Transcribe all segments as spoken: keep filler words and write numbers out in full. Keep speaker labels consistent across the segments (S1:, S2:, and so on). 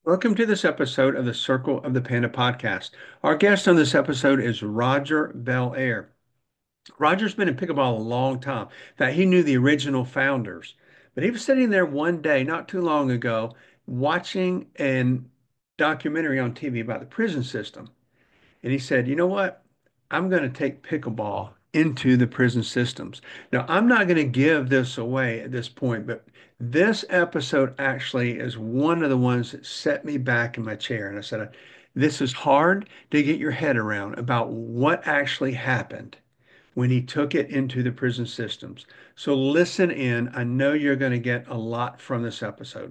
S1: Welcome to this episode of the Circle of the Panda podcast. Our guest on this episode is Roger Belair. Roger's been in pickleball a long time. In fact, he knew the original founders. But he was sitting there one day, not too long ago, watching a documentary on T V about the prison system. And he said, you know what? I'm going to take pickleball into the prison systems. Now, I'm not going to give this away at this point, but this episode actually is one of the ones that set me back in my chair. And I said, this is hard to get your head around about what actually happened when he took it into the prison systems. So listen in. I know you're going to get a lot from this episode.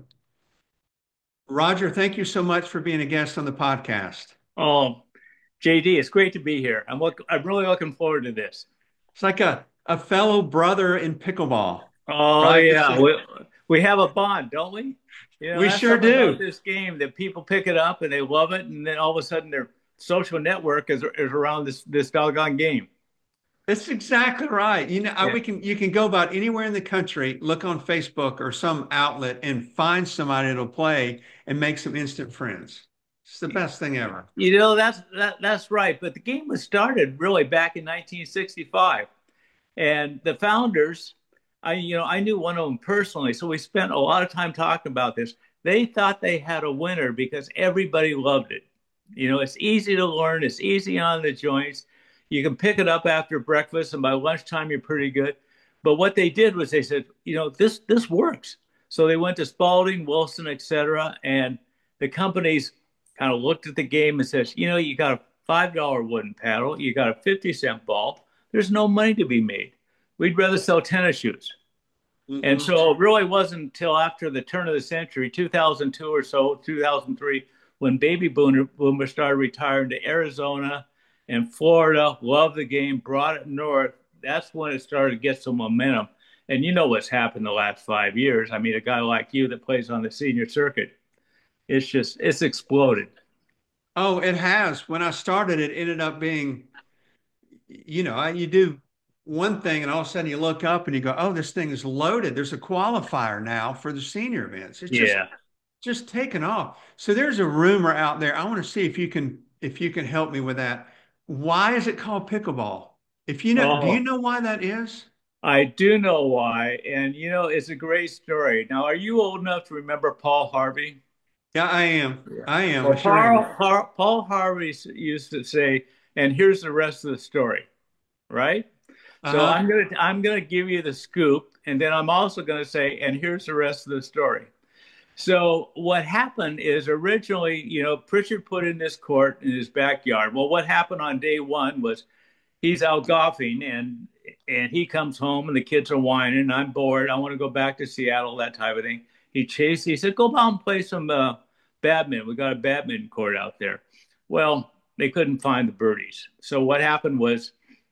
S1: Roger, thank you so much for being a guest on the podcast.
S2: Oh, J D, it's great to be here. I'm look, I'm really looking forward to this.
S1: It's like a, a fellow brother in pickleball,
S2: Oh
S1: right? It's
S2: yeah,
S1: a,
S2: we we have a bond, don't we? You know,
S1: we
S2: that's
S1: sure
S2: something about
S1: do.
S2: this game that people pick it up and they love it, and then all of a sudden their social network is is around this this doggone game.
S1: That's exactly right. You know, I-
S2: Yeah.
S1: we can you can go about anywhere in the country, look on Facebook or some outlet, and find somebody that'll play and make some instant friends. It's the best thing ever.
S2: You know, that's that that's right. But the game was started really back in nineteen sixty-five, and the founders, I you know I knew one of them personally, so we spent a lot of time talking about this. They thought they had a winner because everybody loved it. You know, it's easy to learn, it's easy on the joints. You can pick it up after breakfast, and by lunchtime you're pretty good. But what they did was they said, you know, this this works. So they went to Spalding, Wilson, et cetera, and the companies kind of looked at the game and says, you know, you got a five dollar wooden paddle, you got a fifty cent ball. There's no money to be made. We'd rather sell tennis shoes. And
S1: Mm-mm.
S2: so it really wasn't until after the turn of the century, two thousand two or so, two thousand three, when baby boomer, boomers started retiring to Arizona and Florida, loved the game, brought it north. That's when it started to get some momentum. And you know what's happened the last five years. I mean, a guy like you that plays on the senior circuit, it's just, it's exploded.
S1: Oh, it has. When I started, it ended up being, you know, I- you do one thing and all of a sudden you look up and you go, oh, this thing is loaded. There's a qualifier now for the senior events. It's just
S2: Yeah.
S1: just taken off. So there's a rumor out there. I want to see if you can if you can help me with that. Why is it called pickleball? If you know, do you
S2: Oh,
S1: know why that is?
S2: I do know why. And, you know, it's a great story. Now, are you old enough to remember Paul Harvey?
S1: Yeah, I am.
S2: Yeah.
S1: I am. I
S2: Well,
S1: sure am.
S2: Paul, Har- Paul Harvey used to say, and here's the rest of the story, right? So
S1: Uh-huh.
S2: I'm gonna I'm gonna give you the scoop, and then I'm also gonna say, and here's the rest of the story. So what happened is originally, you know, Pritchard put in this court in his backyard. Well, what happened on day one was he's out golfing and and he comes home and the kids are whining. I'm bored. I want to go back to Seattle, that type of thing. He chased. He said, "Go down and play some uh, badminton. We got a badminton court out there." Well, they couldn't find the birdies. So what happened was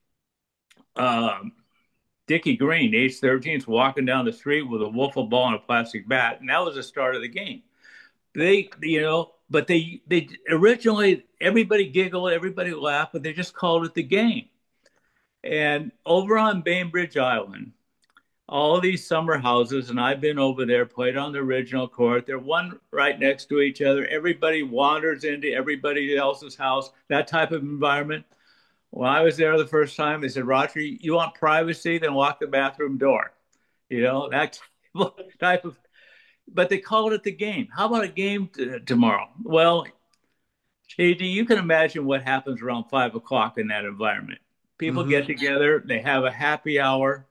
S2: um, Dickie Green, age thirteen, is walking down the street with a wiffle ball and a plastic bat, and that was the start of the game. They, you know, but they they originally everybody giggled, everybody laughed, but they just called it the game. And over on Bainbridge Island, all these summer houses, and I've been over there, played on the original court. They're one right next to each other. Everybody wanders into everybody else's house, that type of environment. When I was there the first time, they said, Roger, you want privacy? Then lock the bathroom door. You know, that type of, but they called it the game. How about a game t- tomorrow? Well, J D, you can imagine what happens around five o'clock in that environment. People get
S1: Hmm.
S2: together, they have a happy hour,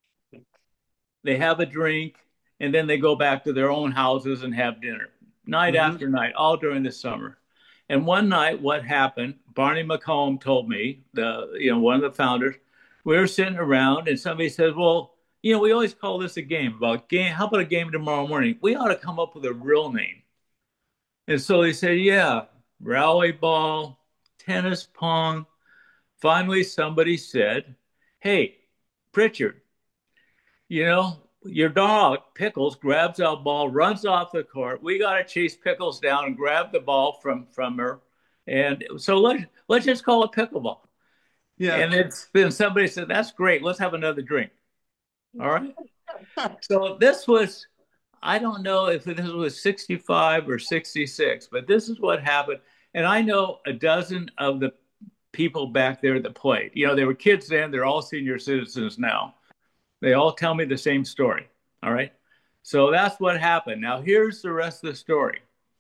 S2: they have a drink, and then they go back to their own houses and have dinner night
S1: Hmm.
S2: after night, all during the summer. And one night, what happened? Barney McComb told me, the you know one of the founders, we were sitting around, and somebody says, "Well, you know, we always call this a game. About game, how about a game tomorrow morning? We ought to come up with a real name." And so they said, "Yeah, rally ball, tennis pong." Finally, somebody said, "Hey, Pritchard, you know, your dog, Pickles, grabs our ball, runs off the court. We got to chase Pickles down and grab the ball from, from her. And so let's, let's just call it pickleball."
S1: Yeah.
S2: And it's, then somebody said, "That's great. Let's have another drink." All right. So this was, I don't know if this was sixty-five or sixty-six, but this is what happened. And I know a dozen of the people back there that played. You know, they were kids then, they're all senior citizens now. They all tell me the same story. All right. So that's what happened. Now, here's the rest of the story.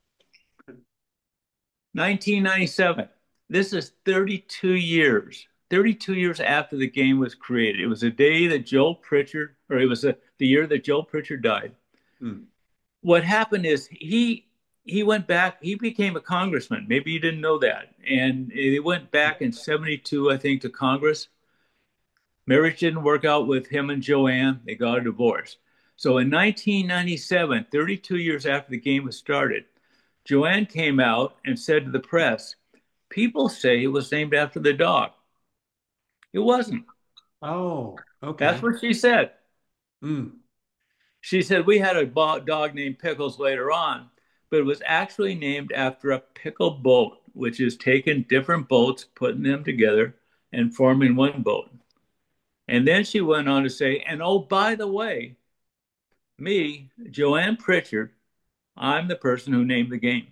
S2: nineteen ninety-seven. This is thirty-two years. thirty-two years after the game was created. It was the day that Joe Pritchard, or it was a, the year that Joe Pritchard died. Hmm. What happened is he he went back. He became a congressman. Maybe you didn't know that. And he went back in seventy-two, I think, to Congress. Marriage didn't work out with him and Joanne. They got a divorce. So in nineteen ninety-seven, thirty-two years after the game was started, Joanne came out and said to the press, people say it was named after the dog. It wasn't.
S1: Oh, okay.
S2: That's what she said.
S1: Mm.
S2: She said, we had a dog named Pickles later on, but it was actually named after a pickle boat, which is taking different boats, putting them together, and forming one boat. And then she went on to say, and oh, by the way, me, Joanne Pritchard, I'm the person who named the game.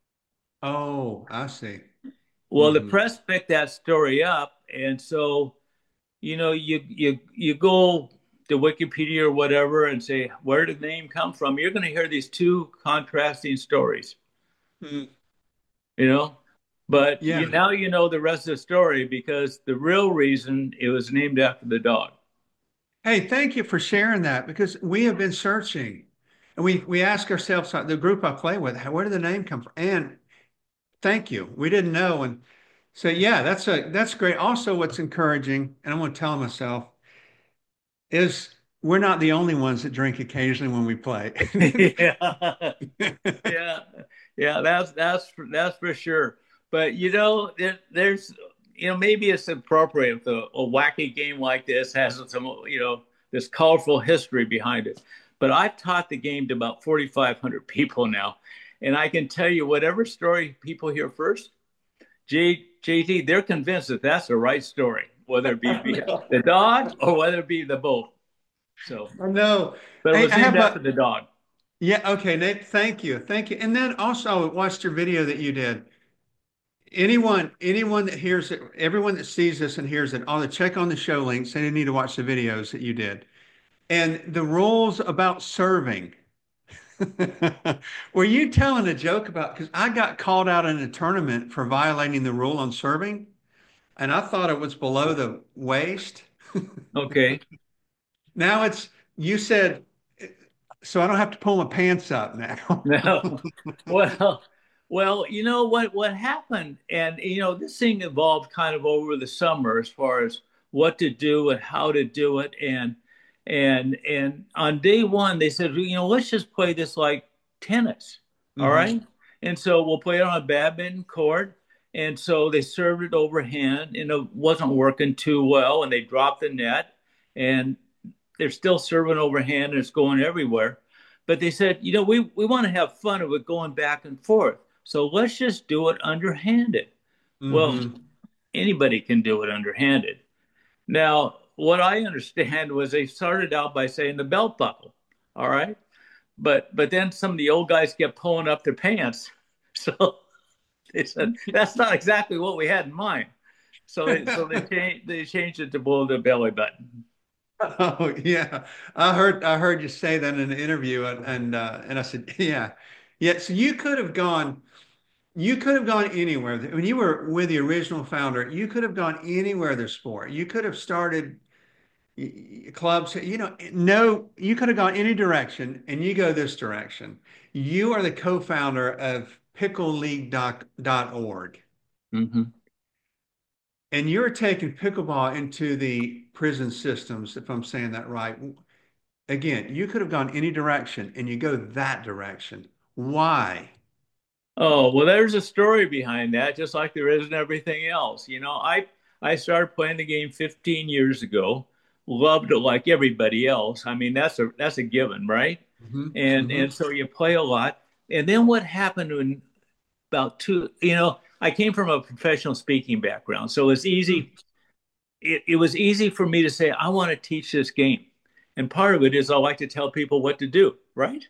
S1: Oh, I see.
S2: Well, mm-hmm. The press picked that story up, and so, you know, you you you go to Wikipedia or whatever and say, where did the name come from? You're going to hear these two contrasting stories, mm-hmm. you know. But yeah. you, now you know the rest of the story because the real reason it was named after the dog.
S1: Hey, thank you for sharing that because we have been searching, and we we ask ourselves, the group I play with, where did the name come from? And thank you. We didn't know. And so, yeah, that's a, that's great. Also, what's encouraging, and I'm going to tell myself, is we're not the only ones that drink occasionally when we play.
S2: yeah. yeah. Yeah. That's, that's, that's for sure. But, you know, there, there's, you know, maybe it's appropriate if a, a wacky game like this has some, you know, this colorful history behind it. But I've taught the game to about forty-five hundred people now. And I can tell you, whatever story people hear first, J, JT, they're convinced that that's the right story, whether it be the dog or whether it be the boat. So
S1: I know,
S2: but it was hey, named after a, the dog.
S1: Yeah. Okay, Nate. Thank you, thank you. And then also, I watched your video that you did. Anyone, anyone that hears it, everyone that sees this and hears it, ought to check on the show links. They need to watch the videos that you did, and the rules about serving. Were you telling a joke about, because I got called out in a tournament for violating the rule on serving, and I thought it was below the waist.
S2: Okay.
S1: Now it's, you said, so I don't have to pull my pants up now.
S2: No. Well, well, you know what, what happened, and you know, this thing evolved kind of over the summer as far as what to do and how to do it. And And and on day one, they said, you know, let's just play this like tennis. Mm-hmm. All right. And so we'll play it on a badminton court. And so they served it overhand and it wasn't working too well. And they dropped the net and they're still serving overhand and it's going everywhere. But they said, you know, we, we want to have fun of it going back and forth. So let's just do it underhanded. Mm-hmm. Well, anybody can do it underhanded. Now, what I understand was they started out by saying the belt buckle, all right? But but then some of the old guys kept pulling up their pants. So they said, that's not exactly what we had in mind. So they, so they, changed, they changed it to below the belly button.
S1: Oh, yeah. I heard I heard you say that in an interview, and and, uh, and I said, yeah. Yeah, so you could have gone, you could have gone anywhere. When you were with the original founder, you could have gone anywhere the sport. You could have started clubs, you know, no, you could have gone any direction and you go this direction. You are the co-founder of pickle league dot org. Mm-hmm. And you're taking pickleball into the prison systems, if I'm saying that right. Again, you could have gone any direction and you go that direction. Why?
S2: Oh, well, there's a story behind that, just like there is in everything else. You know, I, I started playing the game fifteen years ago. Loved it like everybody else. I mean, that's a that's a given, right? Mm-hmm. And mm-hmm. and so you play a lot. And then what happened when about two, you know, I came from a professional speaking background, so it's easy. It, it was easy for me to say, I want to teach this game. And part of it is I like to tell people what to do, right?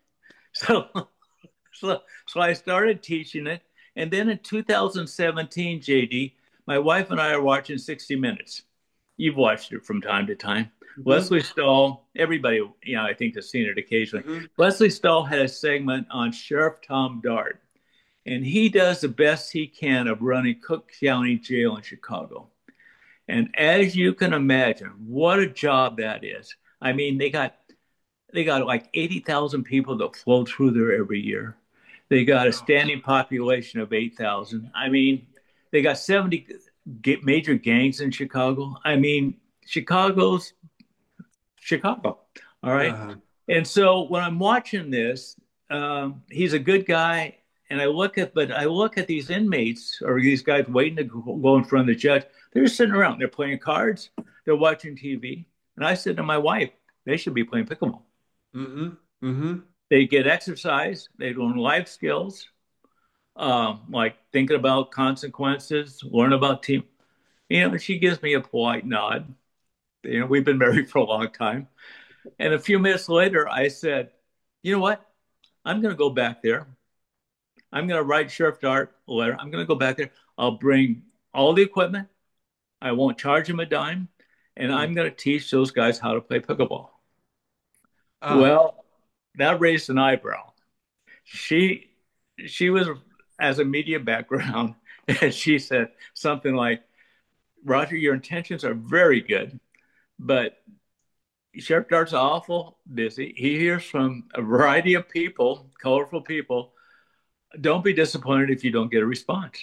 S2: So, so, so I started teaching it. And then in two thousand seventeen, J D, my wife and I are watching sixty Minutes. You've watched it from time to time.
S1: Hmm.
S2: Leslie Stahl, everybody, you know, I think has seen it occasionally.
S1: Hmm.
S2: Leslie Stahl had a segment on Sheriff Tom Dart, and he does the best he can of running Cook County Jail in Chicago. And as you can imagine, what a job that is. I mean, they got they got like eighty thousand people that flow through there every year. They got a standing population of eight thousand. I mean, they got seventy major gangs in Chicago. I mean, Chicago's Chicago. All right.
S1: Uh,
S2: And so when I'm watching this, um, he's a good guy. And I look at, but I look at these inmates or these guys waiting to go in front of the judge. They're just sitting around. They're playing cards. They're watching T V. And I said to my wife, they should be playing pickleball.
S1: hmm. Hmm.
S2: They get exercise. They learn life skills, um, like thinking about consequences, learn about team. You know, she gives me a polite nod. You know, we've been married for a long time. And a few minutes later, I said, you know what? I'm going to go back there. I'm going to write Sheriff Dart a letter. I'm going to go back there. I'll bring all the equipment. I won't charge him a dime. And I'm going to teach those guys how to play pickleball.
S1: Uh,
S2: Well, that raised an eyebrow. She, she was, as a media background, and she said something like, Roger, your intentions are very good, but Sheriff Dart's awful busy. He hears from a variety of people, colorful people. Don't be disappointed if you don't get a response.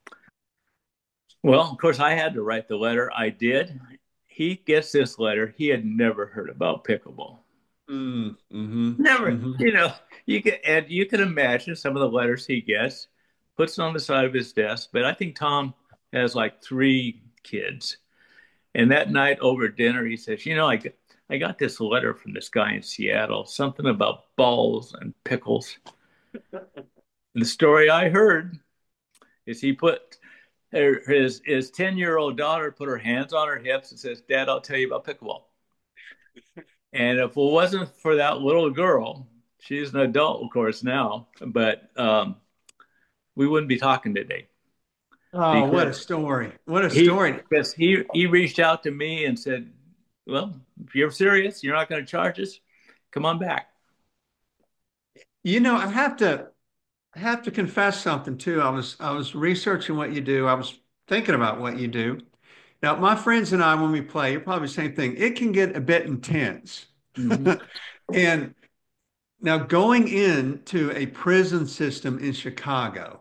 S2: Well, of course, I had to write the letter. I did. He gets this letter. He had never heard about pickleball.
S1: mm, hmm.
S2: Never,
S1: Hmm.
S2: you know, you can and you can imagine some of the letters he gets, puts it on the side of his desk. But I think Tom has like three kids. And that night over dinner, he says, you know, I, I got this letter from this guy in Seattle, something about balls and pickles. And the story I heard is he put her, his his ten year old daughter put her hands on her hips and says, Dad, I'll tell you about pickleball. And if it wasn't for that little girl, she's an adult, of course, now, but um, we wouldn't be talking today
S1: Oh, what a
S2: because
S1: story. What a
S2: he
S1: story.
S2: because he he reached out to me and said, well, if you're serious, you're not going to charge us, come on back.
S1: You know, I have to I have to confess something too. I was I was researching what you do. I was thinking about what you do. Now, my friends and I, when we play, you're probably the same thing. It can get a bit intense.
S2: Mm-hmm.
S1: And now going into a prison system in Chicago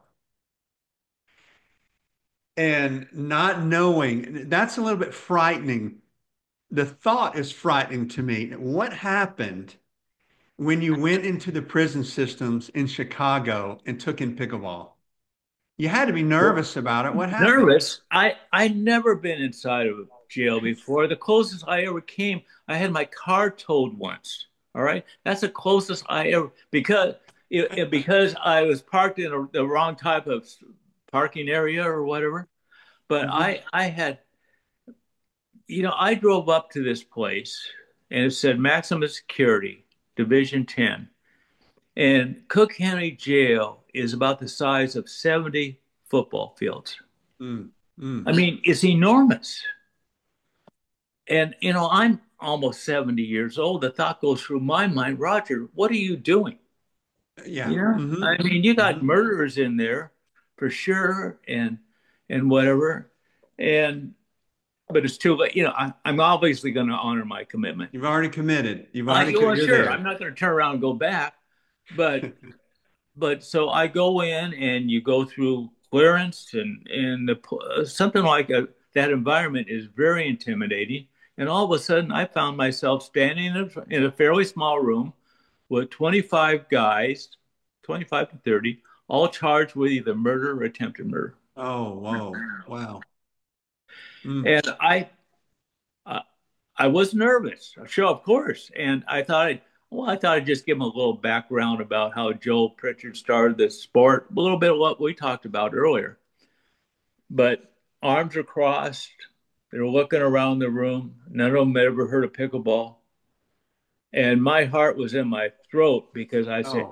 S1: and not knowing, that's a little bit frightening. The thought is frightening to me. What happened when you went into the prison systems in Chicago and took in pickleball? You had to be
S2: Well,
S1: nervous about it. What happened?
S2: nervous. I I never been inside of a jail before. The closest I ever came, I had my car towed once. All right, that's the closest I ever because it, it- because I was parked in a, the wrong type of parking area or whatever. But
S1: Hmm.
S2: I I had you know I drove up to this place and it said maximum security, Division ten, and Cook County Jail is about the size of seventy football fields.
S1: Mm, mm.
S2: I mean, it's enormous. And, you know, I'm almost seventy years old. The thought goes through my mind, Roger, what are you doing?
S1: Yeah.
S2: You know,
S1: Hmm.
S2: I mean, you got
S1: Hmm.
S2: murderers in there for sure and, and whatever. And, but it's too late. You know, I, I'm obviously going to honor my commitment.
S1: You've already committed. You've
S2: I,
S1: already, co-
S2: well,
S1: you're
S2: sure, I'm
S1: there.
S2: not going to turn around and go back. But, but so I go in and you go through clearance and, and the, something like a, that environment is very intimidating. And all of a sudden, I found myself standing in a, in a fairly small room with twenty-five guys, twenty-five to thirty, all charged with either murder or attempted murder.
S1: Oh, whoa. Wow. Mm.
S2: And I, uh, I was nervous, sure, of course. And I thought, I'd, well, I thought I'd just give them a little background about how Joel Pritchard started this sport, a little bit of what we talked about earlier. But arms are crossed. They're looking around the room. None of them had ever heard of pickleball. And my heart was in my throat because I said,
S1: Oh.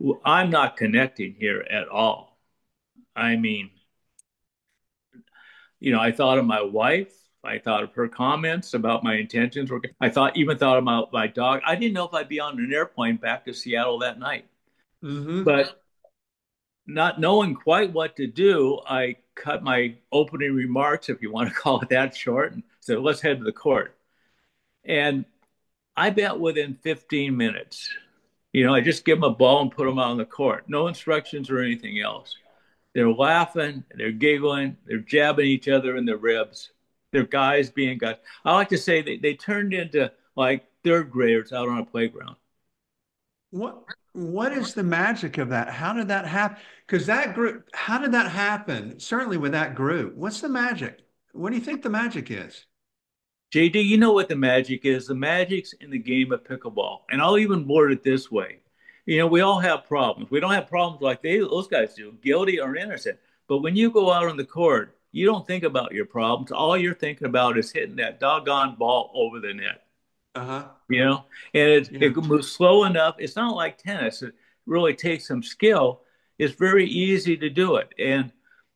S2: I'm not connecting here at all. I mean, you know, I thought of my wife. I thought of her comments about my intentions. I thought even thought about my dog. I didn't know if I'd be on an airplane back to Seattle that night.
S1: Mm-hmm.
S2: But not knowing quite what to do, I cut my opening remarks, if you want to call it that, short, and said, let's head to the court. And I bet within fifteen minutes, you know, I just give them a ball and put them out on the court. No instructions or anything else. They're laughing, they're giggling, they're jabbing each other in the ribs. They're guys being guys. I like to say they, they turned into like third graders out on a playground.
S1: What what is the magic of that? How did that happen? Because that group, how did that happen? Certainly with that group. What's the magic? What do you think the magic is?
S2: J D, you know what the magic is? The magic's in the game of pickleball. And I'll even word it this way. You know, we all have problems. We don't have problems like they, those guys do, guilty or innocent. But when you go out on the court, you don't think about your problems. All you're thinking about is hitting that doggone ball over the net.
S1: Uh-huh.
S2: You know, and it,
S1: Yeah.
S2: it moves slow enough. It's not like tennis. It really takes some skill. It's very easy to do it. And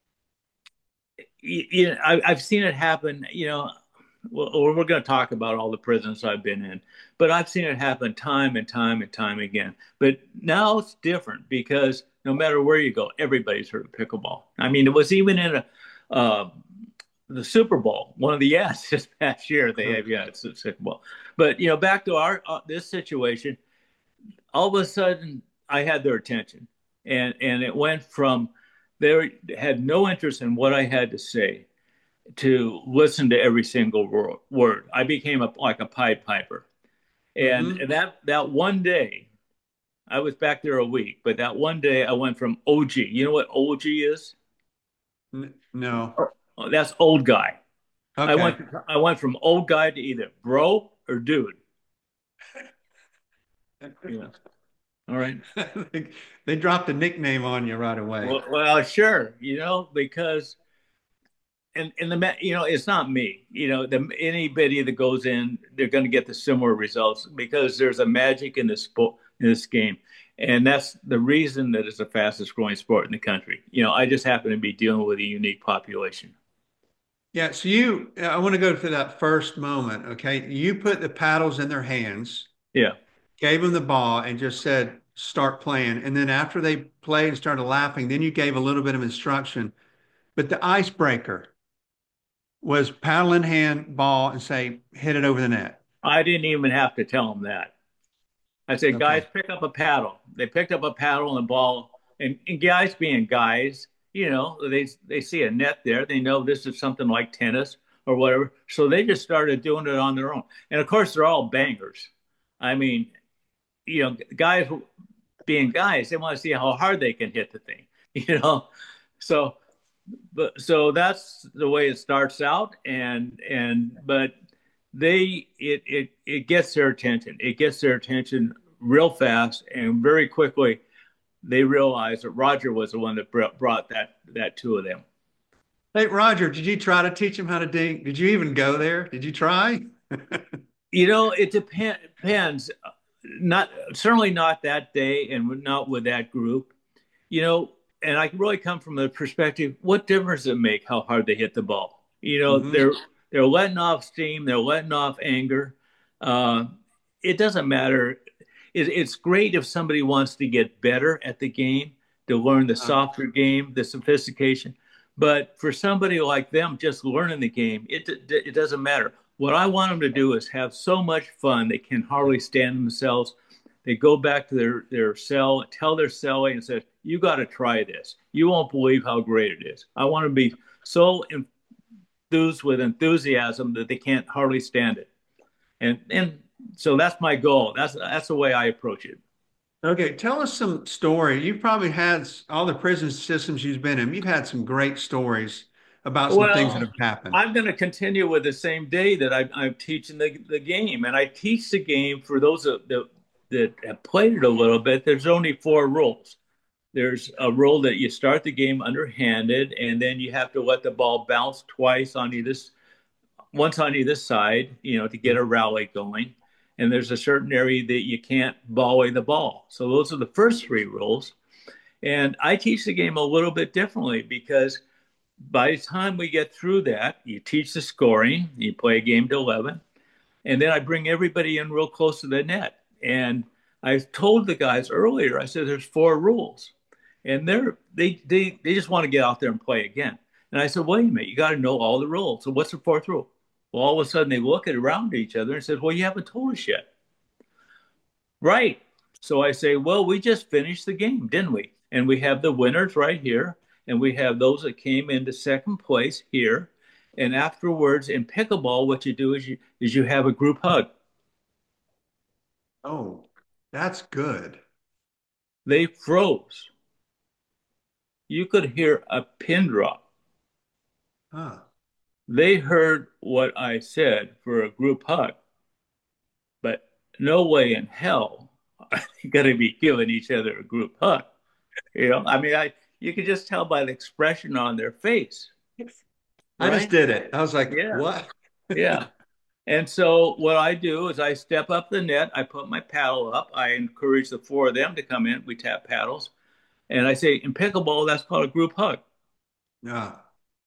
S2: you know, I, I've seen it happen, you know, well, we're going to talk about all the prisons I've been in, but I've seen it happen time and time and time again. But now it's different because no matter where you go, everybody's heard of pickleball. I mean, it was even in a, uh, the Super Bowl, one of the ads this past year. They have, yeah, it's a Super Bowl. But you know, back to our uh, this situation, all of a sudden I had their attention, and and it went from they had no interest in what I had to say to listen to every single word. I became a, like a Pied Piper. And
S1: Mm-hmm.
S2: that that one day, I was back there a week, but that one day I went from O G. You know what O G is?
S1: N- no.
S2: Oh, that's old guy. I went
S1: Okay.
S2: I went from old guy to either bro or dude. Yeah. All right.
S1: They, they dropped a nickname on you right away.
S2: Well, well, sure. You know, because and and the you know it's not me. You know, the anybody that goes in, they're going to get the similar results because there's a magic in this sport in this game, and that's the reason that it's the fastest growing sport in the country. You know, I just happen to be dealing with a unique population.
S1: Yeah, so you, I want to go to that first moment, okay? You put the paddles in their hands,
S2: Yeah,
S1: gave them the ball, and just said, start playing. And then after they played and started laughing, then you gave a little bit of instruction. But the icebreaker was paddle in hand, ball, and say, hit it over the net.
S2: I didn't even have to tell them that. I said, guys,
S1: Okay.
S2: pick up a paddle. They picked up a paddle and a ball, and, and guys being guys, you know, they they see a net there. They know this is something like tennis or whatever. So they just started doing it on their own. And of course, they're all bangers. I mean, you know, guys being guys, they want to see how hard they can hit the thing, you know. So, but so that's the way it starts out, and and but they it it it gets their attention. It gets their attention real fast and very quickly. They realize that Roger was the one that brought that that to them.
S1: Hey, Roger, did you try to teach him how to dink? Did you even go there? Did you try?
S2: You know, it depend, depends. Not certainly not that day, and not with that group. You know, and I really come from the perspective: what difference does it make how hard they hit the ball? You know,
S1: Hmm.
S2: they're they're letting off steam, they're letting off anger. Uh, it doesn't matter. It, it's great if somebody wants to get better at the game, to learn the
S1: Uh,
S2: softer game, the sophistication. But for somebody like them, just learning the game, it it doesn't matter. What I want them to do is have so much fun they can hardly stand themselves. They go back to their, their cell, tell their cellmate and say, you got to try this. You won't believe how great it is. I want to be so enthused with enthusiasm that they can't hardly stand it. And and so that's my goal. That's that's the way I approach it.
S1: okay, tell us some story. You've probably had s- all the prison systems you've been in. You've had some great stories about some things that
S2: Well,
S1: have happened.
S2: I'm going to continue with the same day that I, I'm teaching the, the game, and I teach the game for those that, that that have played it a little bit. There's only four rules. There's a rule that you start the game underhanded, and then you have to let the ball bounce twice on either once on either side, you know, to get a rally going. and there's a certain area that you can't volley the ball. So those are the first three rules. And I teach the game a little bit differently because by the time we get through that, you teach the scoring, you play a game to eleven, and then I bring everybody in real close to the net. And I told the guys earlier, I said, there's four rules. And they're, they, they, they just want to get out there and play again. And I said, wait a minute, you got to know all the rules. So what's the fourth rule? Well, all of a sudden they look at around each other and said, well, you haven't told us yet. Right. So I say, well, we just finished the game, didn't we? And we have the winners right here. And we have those that came into second place here. And afterwards, in pickleball, what you do is you, is you have a group hug.
S1: Oh, that's good.
S2: They froze. You could hear a pin drop.
S1: Huh.
S2: They heard what I said for a group hug, but no way in hell are they going to be giving each other a group hug. You know, I mean, I you could just tell by the expression on their face,
S1: I just
S2: right?
S1: did it. I was like,
S2: Yeah,
S1: what?
S2: yeah. And so what I do is I step up the net, I put my paddle up, I encourage the four of them to come in. We tap paddles, and I say, in pickleball, that's called a group hug.
S1: Ah,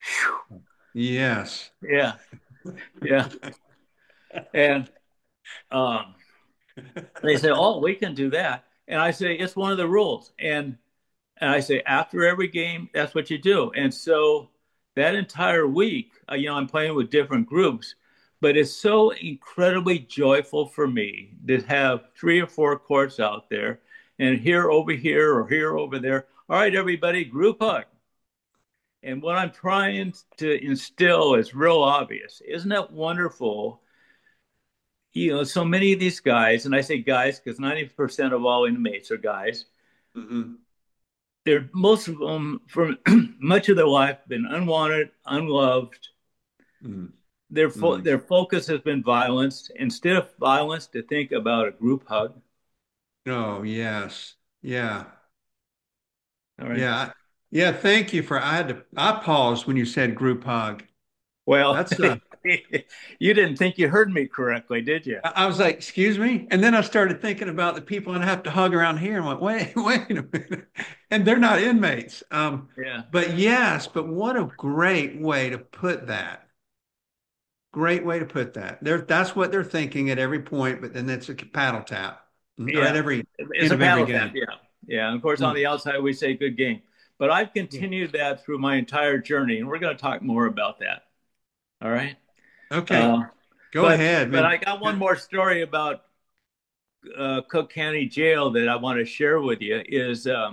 S1: yes.
S2: Yeah, yeah. And um, they say, oh, we can do that. And I say, it's one of the rules. And, and I say, after every game, that's what you do. And so that entire week, uh, you know, I'm playing with different groups, but it's so incredibly joyful for me to have three or four courts out there and here over here or here over there. All right, everybody, group hug. And what I'm trying to instill is real obvious. Isn't it wonderful? You know, so many of these guys, and I say guys because ninety percent of all inmates are guys.
S1: Mm-hmm.
S2: They're most of them, for much of their life, been unwanted, unloved.
S1: Mm-hmm.
S2: Their fo-
S1: Mm-hmm.
S2: their focus has been violence. Instead of violence, to think about a group hug.
S1: Oh, yes. Yeah.
S2: All right.
S1: Yeah. Yeah. Thank you for, I had to, I paused when you said group hug.
S2: Well,
S1: That's uh
S2: you didn't think you heard me correctly, did you?
S1: I I was like, excuse me. And then I started thinking about the people I have to hug around here and went, wait, wait a minute. And they're not inmates. Um,
S2: Yeah.
S1: but yes, but what a great way to put that. Great way to put that. They're, that's what they're thinking at every point, but then it's a paddle tap or at
S2: Yeah.
S1: every
S2: It's
S1: end
S2: a
S1: of every
S2: paddle tap.
S1: game.
S2: Yeah. Yeah. And of course, on
S1: Mm.
S2: the outside, we say good game. But I've
S1: Yeah.
S2: continued that through my entire journey, and we're going to talk more about that. All right.
S1: Okay.
S2: Uh,
S1: Go
S2: but
S1: ahead,
S2: but
S1: man.
S2: I got one more story about uh, Cook County Jail that I want to share with you. Is um,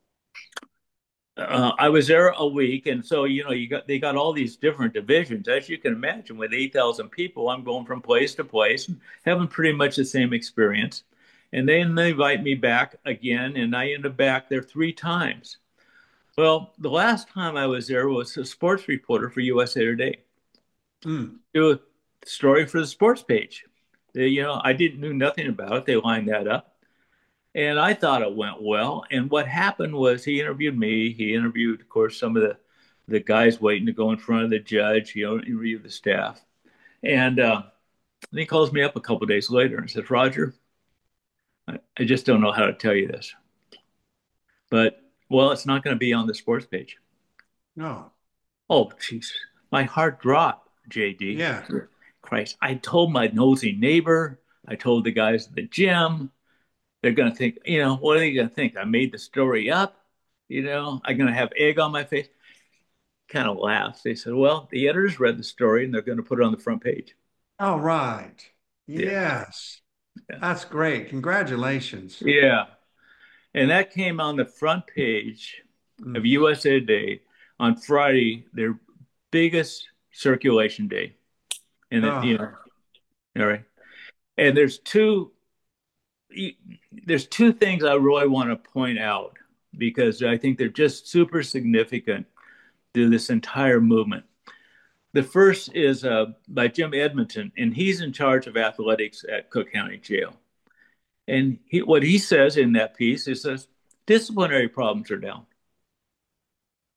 S2: uh, I was there a week, and so you know you got they got all these different divisions, as you can imagine. With eight thousand people, I'm going from place to place, having pretty much the same experience. And then they invite me back again, and I end up back there three times. Well, the last time I was there was a sports reporter for U S A Today.
S1: Mm.
S2: Do a story for the sports page. They, you know, I didn't knew nothing about it. They lined that up, and I thought it went well. And what happened was he interviewed me. He interviewed, of course, some of the the guys waiting to go in front of the judge. He interviewed the staff, and uh, he calls me up a couple of days later and says, "Roger, I, I just don't know how to tell you this, but well, it's not going to be on the sports page."
S1: No.
S2: Oh, jeez, my heart dropped, J D.
S1: Yeah.
S2: Christ, I told my nosy neighbor, I told the guys at the gym, they're going to think, you know, what are they going to think? I made the story up, you know, I'm going to have egg on my face. Kind of laughed. They said, well, the editors read the story and they're going to put it on the front page.
S1: All right.
S2: Yeah.
S1: Yes.
S2: Yeah.
S1: That's great. Congratulations.
S2: Yeah. And that came on the front page of
S1: Mm.
S2: U S A Today on Friday, their biggest circulation day. And then,
S1: Oh,
S2: you know, all right. And there's two there's two things I really want to point out because I think they're just super significant to this entire movement. The first is uh, by Jim Edmonton, and he's in charge of athletics at Cook County Jail. And he, what he says in that piece is that disciplinary problems are down.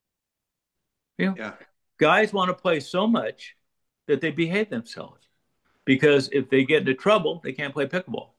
S2: You know,
S1: yeah.
S2: guys want to play so much that they behave themselves. because if they get into trouble, they can't play pickleball.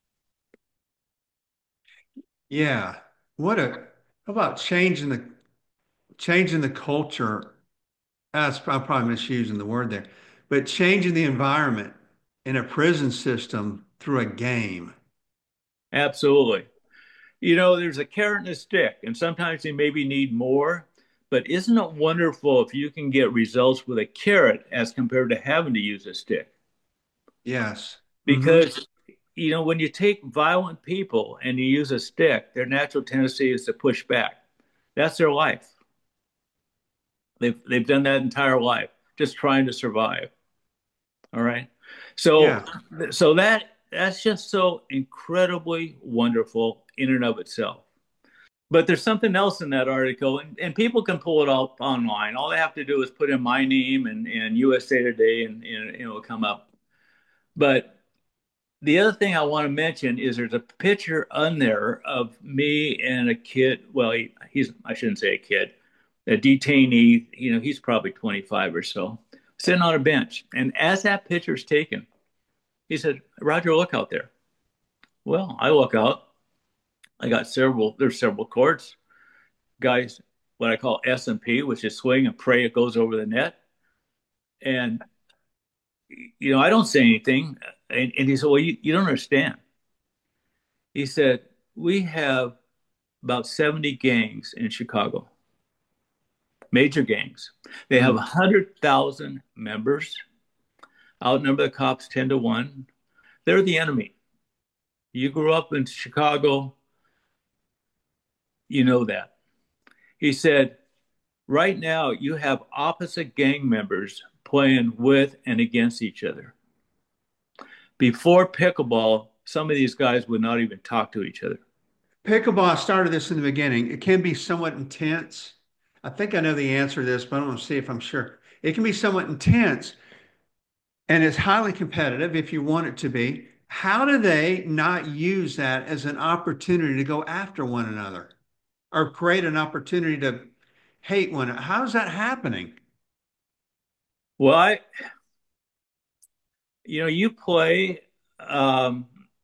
S1: Yeah. What a, how about changing the changing the culture? That's, I'm probably misusing the word there, but changing the environment in a prison system through a game.
S2: Absolutely. You know, there's a carrot and a stick, and sometimes they maybe need more. But isn't it wonderful if you can get results with a carrot as compared to having to use a stick?
S1: Yes. Hmm.
S2: Because, you know, when you take violent people and you use a stick, their natural tendency is to push back. That's their life. They've they've done that entire life, just trying to survive. All right. So
S1: Yeah.
S2: so that that's just so incredibly wonderful in and of itself. But there's something else in that article, and, and people can pull it up online. All they have to do is put in my name and, and U S A Today, and, and it will come up. But the other thing I want to mention is there's a picture on there of me and a kid. Well, he, he's I shouldn't say a kid, a detainee. You know, he's probably twenty-five or so, sitting on a bench. And as that picture's taken, he said, "Roger, look out there." Well, I look out. I got several. There's several courts. Guys, what I call S and P, which is swing and pray it goes over the net. And you know, I don't say anything. And, and he said, "Well, you, you don't understand." He said, "We have about seventy gangs in Chicago, major gangs. They have
S1: Mm.
S2: one hundred thousand members, outnumber the cops ten to one. They're the enemy. You grew up in Chicago, you know that." He said, "Right now, you have opposite gang members playing with and against each other. Before pickleball, some of these guys would not even talk to each other."
S1: Pickleball, I started this in the beginning. It can be somewhat intense. I think I know the answer to this, but I want to see if I'm sure. It can be somewhat intense and it's highly competitive if you want it to be. How do they not use that as an opportunity to go after one another or create an opportunity to hate one another? How is that happening?
S2: Well, I, you know, you play, um,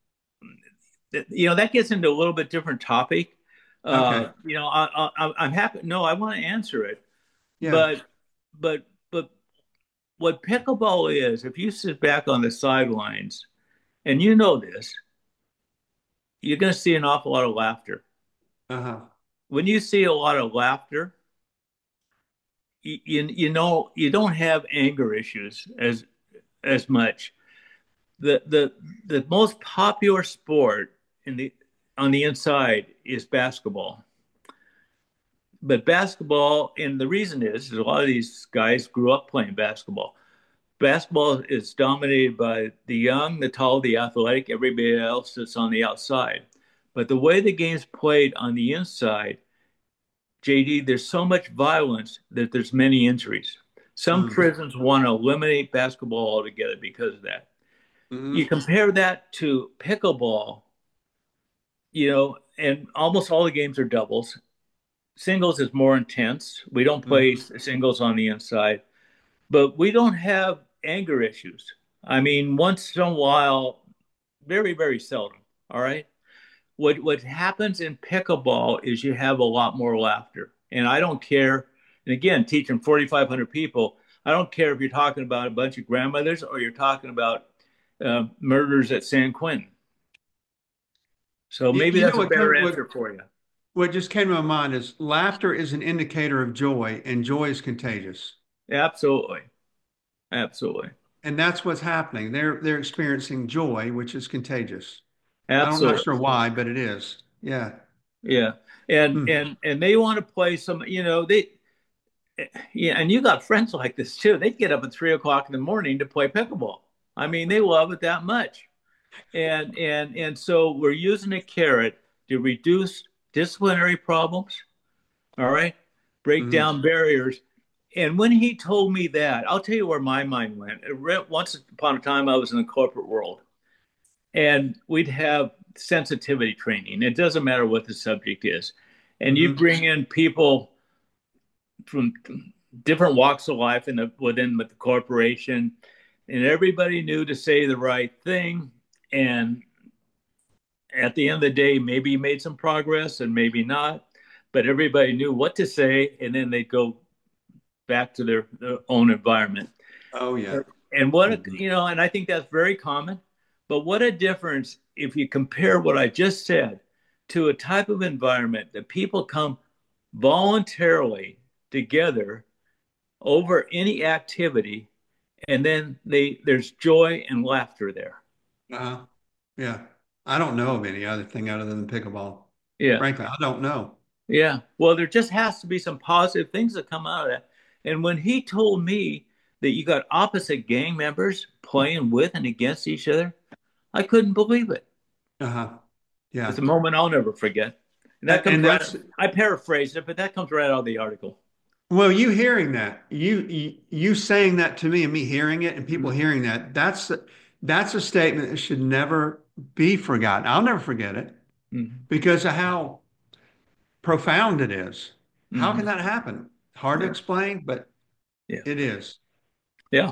S2: you know, that gets into a little bit different topic.
S1: Okay.
S2: Uh, you know, I, I, I'm happy. No, I want to answer it,
S1: Yeah.
S2: but, but, but what pickleball is, if you sit back on the sidelines and you know this, you're going to see an awful lot of laughter.
S1: Uh-huh.
S2: When you see a lot of laughter, you, you, you know, you don't have anger issues as, as much. The, the, the most popular sport in the, on the inside is basketball. But basketball, and the reason is, is a lot of these guys grew up playing basketball. Basketball is dominated by the young, the tall, the athletic, everybody else that's on the outside. But the way the game's played on the inside, J D, there's so much violence that there's many injuries. Some
S1: Mm.
S2: prisons want to eliminate basketball altogether because of that. You
S1: Hmm.
S2: compare that to pickleball, you know, and almost all the games are doubles. Singles is more intense. We don't play
S1: Hmm.
S2: singles on the inside, but we don't have anger issues. I mean, once in a while, very, very seldom. All right. What what happens in pickleball is you have a lot more laughter. And I don't care. And again, teaching forty-five hundred people, I don't care if you're talking about a bunch of grandmothers or you're talking about uh, murders at San Quentin. So
S1: You,
S2: maybe
S1: you know
S2: that's a
S1: what,
S2: better
S1: come, what
S2: answer for you.
S1: what just came to my mind is laughter is an indicator of joy, and joy is contagious.
S2: Absolutely. Absolutely.
S1: And that's what's happening. They're they're experiencing joy, which is contagious. I'm not
S2: Absolutely.
S1: sure why, but it is. Yeah.
S2: Yeah. And
S1: Hmm.
S2: and and they want to play some, you know, they yeah, and you got friends like this too. They get up at three o'clock in the morning to play pickleball. I mean, they love it that much. And and and so we're using a carrot to reduce disciplinary problems, all right? Break
S1: Hmm.
S2: down barriers. And when he told me that, I'll tell you where my mind went. Once upon a time, I was in the corporate world, and we'd have sensitivity training. It doesn't matter what the subject is. And you
S1: Hmm.
S2: bring in people from different walks of life in the, within the corporation, and everybody knew to say the right thing. And at the end of the day, maybe he made some progress and maybe not, but everybody knew what to say, and then they'd go back to their, their own environment.
S1: Oh yeah.
S2: And what a,
S1: Mhm.
S2: you know, and I think that's very common. But what a difference if you compare what I just said to a type of environment that people come voluntarily together over any activity, and then they there's joy and laughter there.
S1: Uh-huh. Yeah. I don't know of any other thing other than pickleball.
S2: Yeah.
S1: Frankly, I don't know.
S2: Yeah. Well, there just has to be some positive things that come out of that. And when he told me that you got opposite gang members playing with and against each other, I couldn't believe it.
S1: Uh-huh.
S2: It's
S1: Yeah.
S2: a moment I'll never forget. And that
S1: And,
S2: comes
S1: and
S2: right,
S1: that's
S2: I paraphrased it, but that comes right out of the article.
S1: well, you hearing that, you, you you saying that to me and me hearing it and people hearing that, that's that's a statement that should never be forgotten. I'll never forget it
S2: Mm-hmm.
S1: because of how profound it is. How
S2: Mm-hmm.
S1: can that happen? Hard to
S2: Yeah.
S1: explain, but
S2: Yeah.
S1: it is.
S2: Yeah.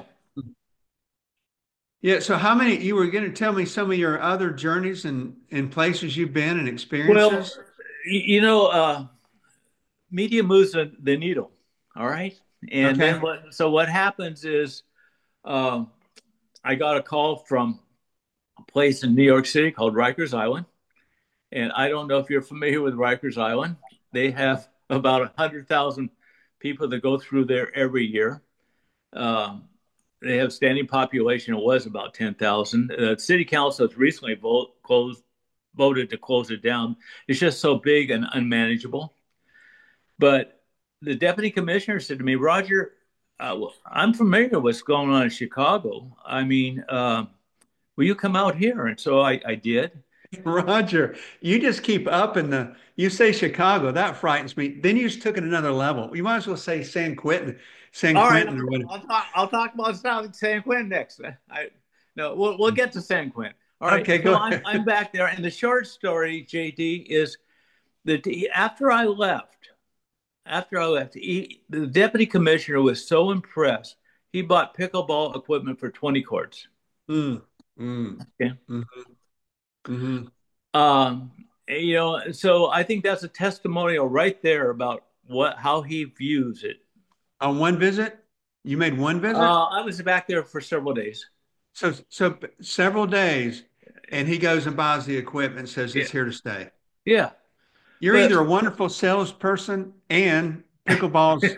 S1: Yeah, so how many you were going to tell me some of your other journeys and and places you've been and
S2: Well,
S1: experiences?
S2: you know, uh, media moves the, the needle. All right. And then
S1: Okay.
S2: what, so what happens is um, I got a call from a place in New York City called Rikers Island. And I don't know if you're familiar with Rikers Island. They have about one hundred thousand people that go through there every year. Um, they have standing population. It was about ten thousand. The uh, city council has recently vote, closed, voted to close it down. It's just so big and unmanageable. But the deputy commissioner said to me, Roger, uh, well, I'm familiar with what's going on in Chicago. I mean, uh, will you come out here? And so I, I did.
S1: Roger, you just keep up in the, you say Chicago, that frightens me. Then you just took it another level. You might as well say San Quentin, San
S2: All right,
S1: Quentin or whatever.
S2: I'll talk. I'll talk about South San Quentin next. I no, we'll we'll get to San Quentin. All right,
S1: Okay, go
S2: so I'm
S1: ahead.
S2: I'm back there, and the short story, J D, is that after I left, after I left, he, the deputy commissioner was so impressed. He bought pickleball equipment for twenty courts.
S1: Mm, mm,
S2: Okay.
S1: mm, mm.
S2: Um, you know, so I think that's a testimonial right there about what how he views it.
S1: On one visit? You made one visit?
S2: Uh, I was back there for several days.
S1: So, so several days, and he goes and buys the equipment and says
S2: Yeah,
S1: it's here to stay.
S2: yeah,
S1: You're
S2: but
S1: either a wonderful salesperson and pickleball's.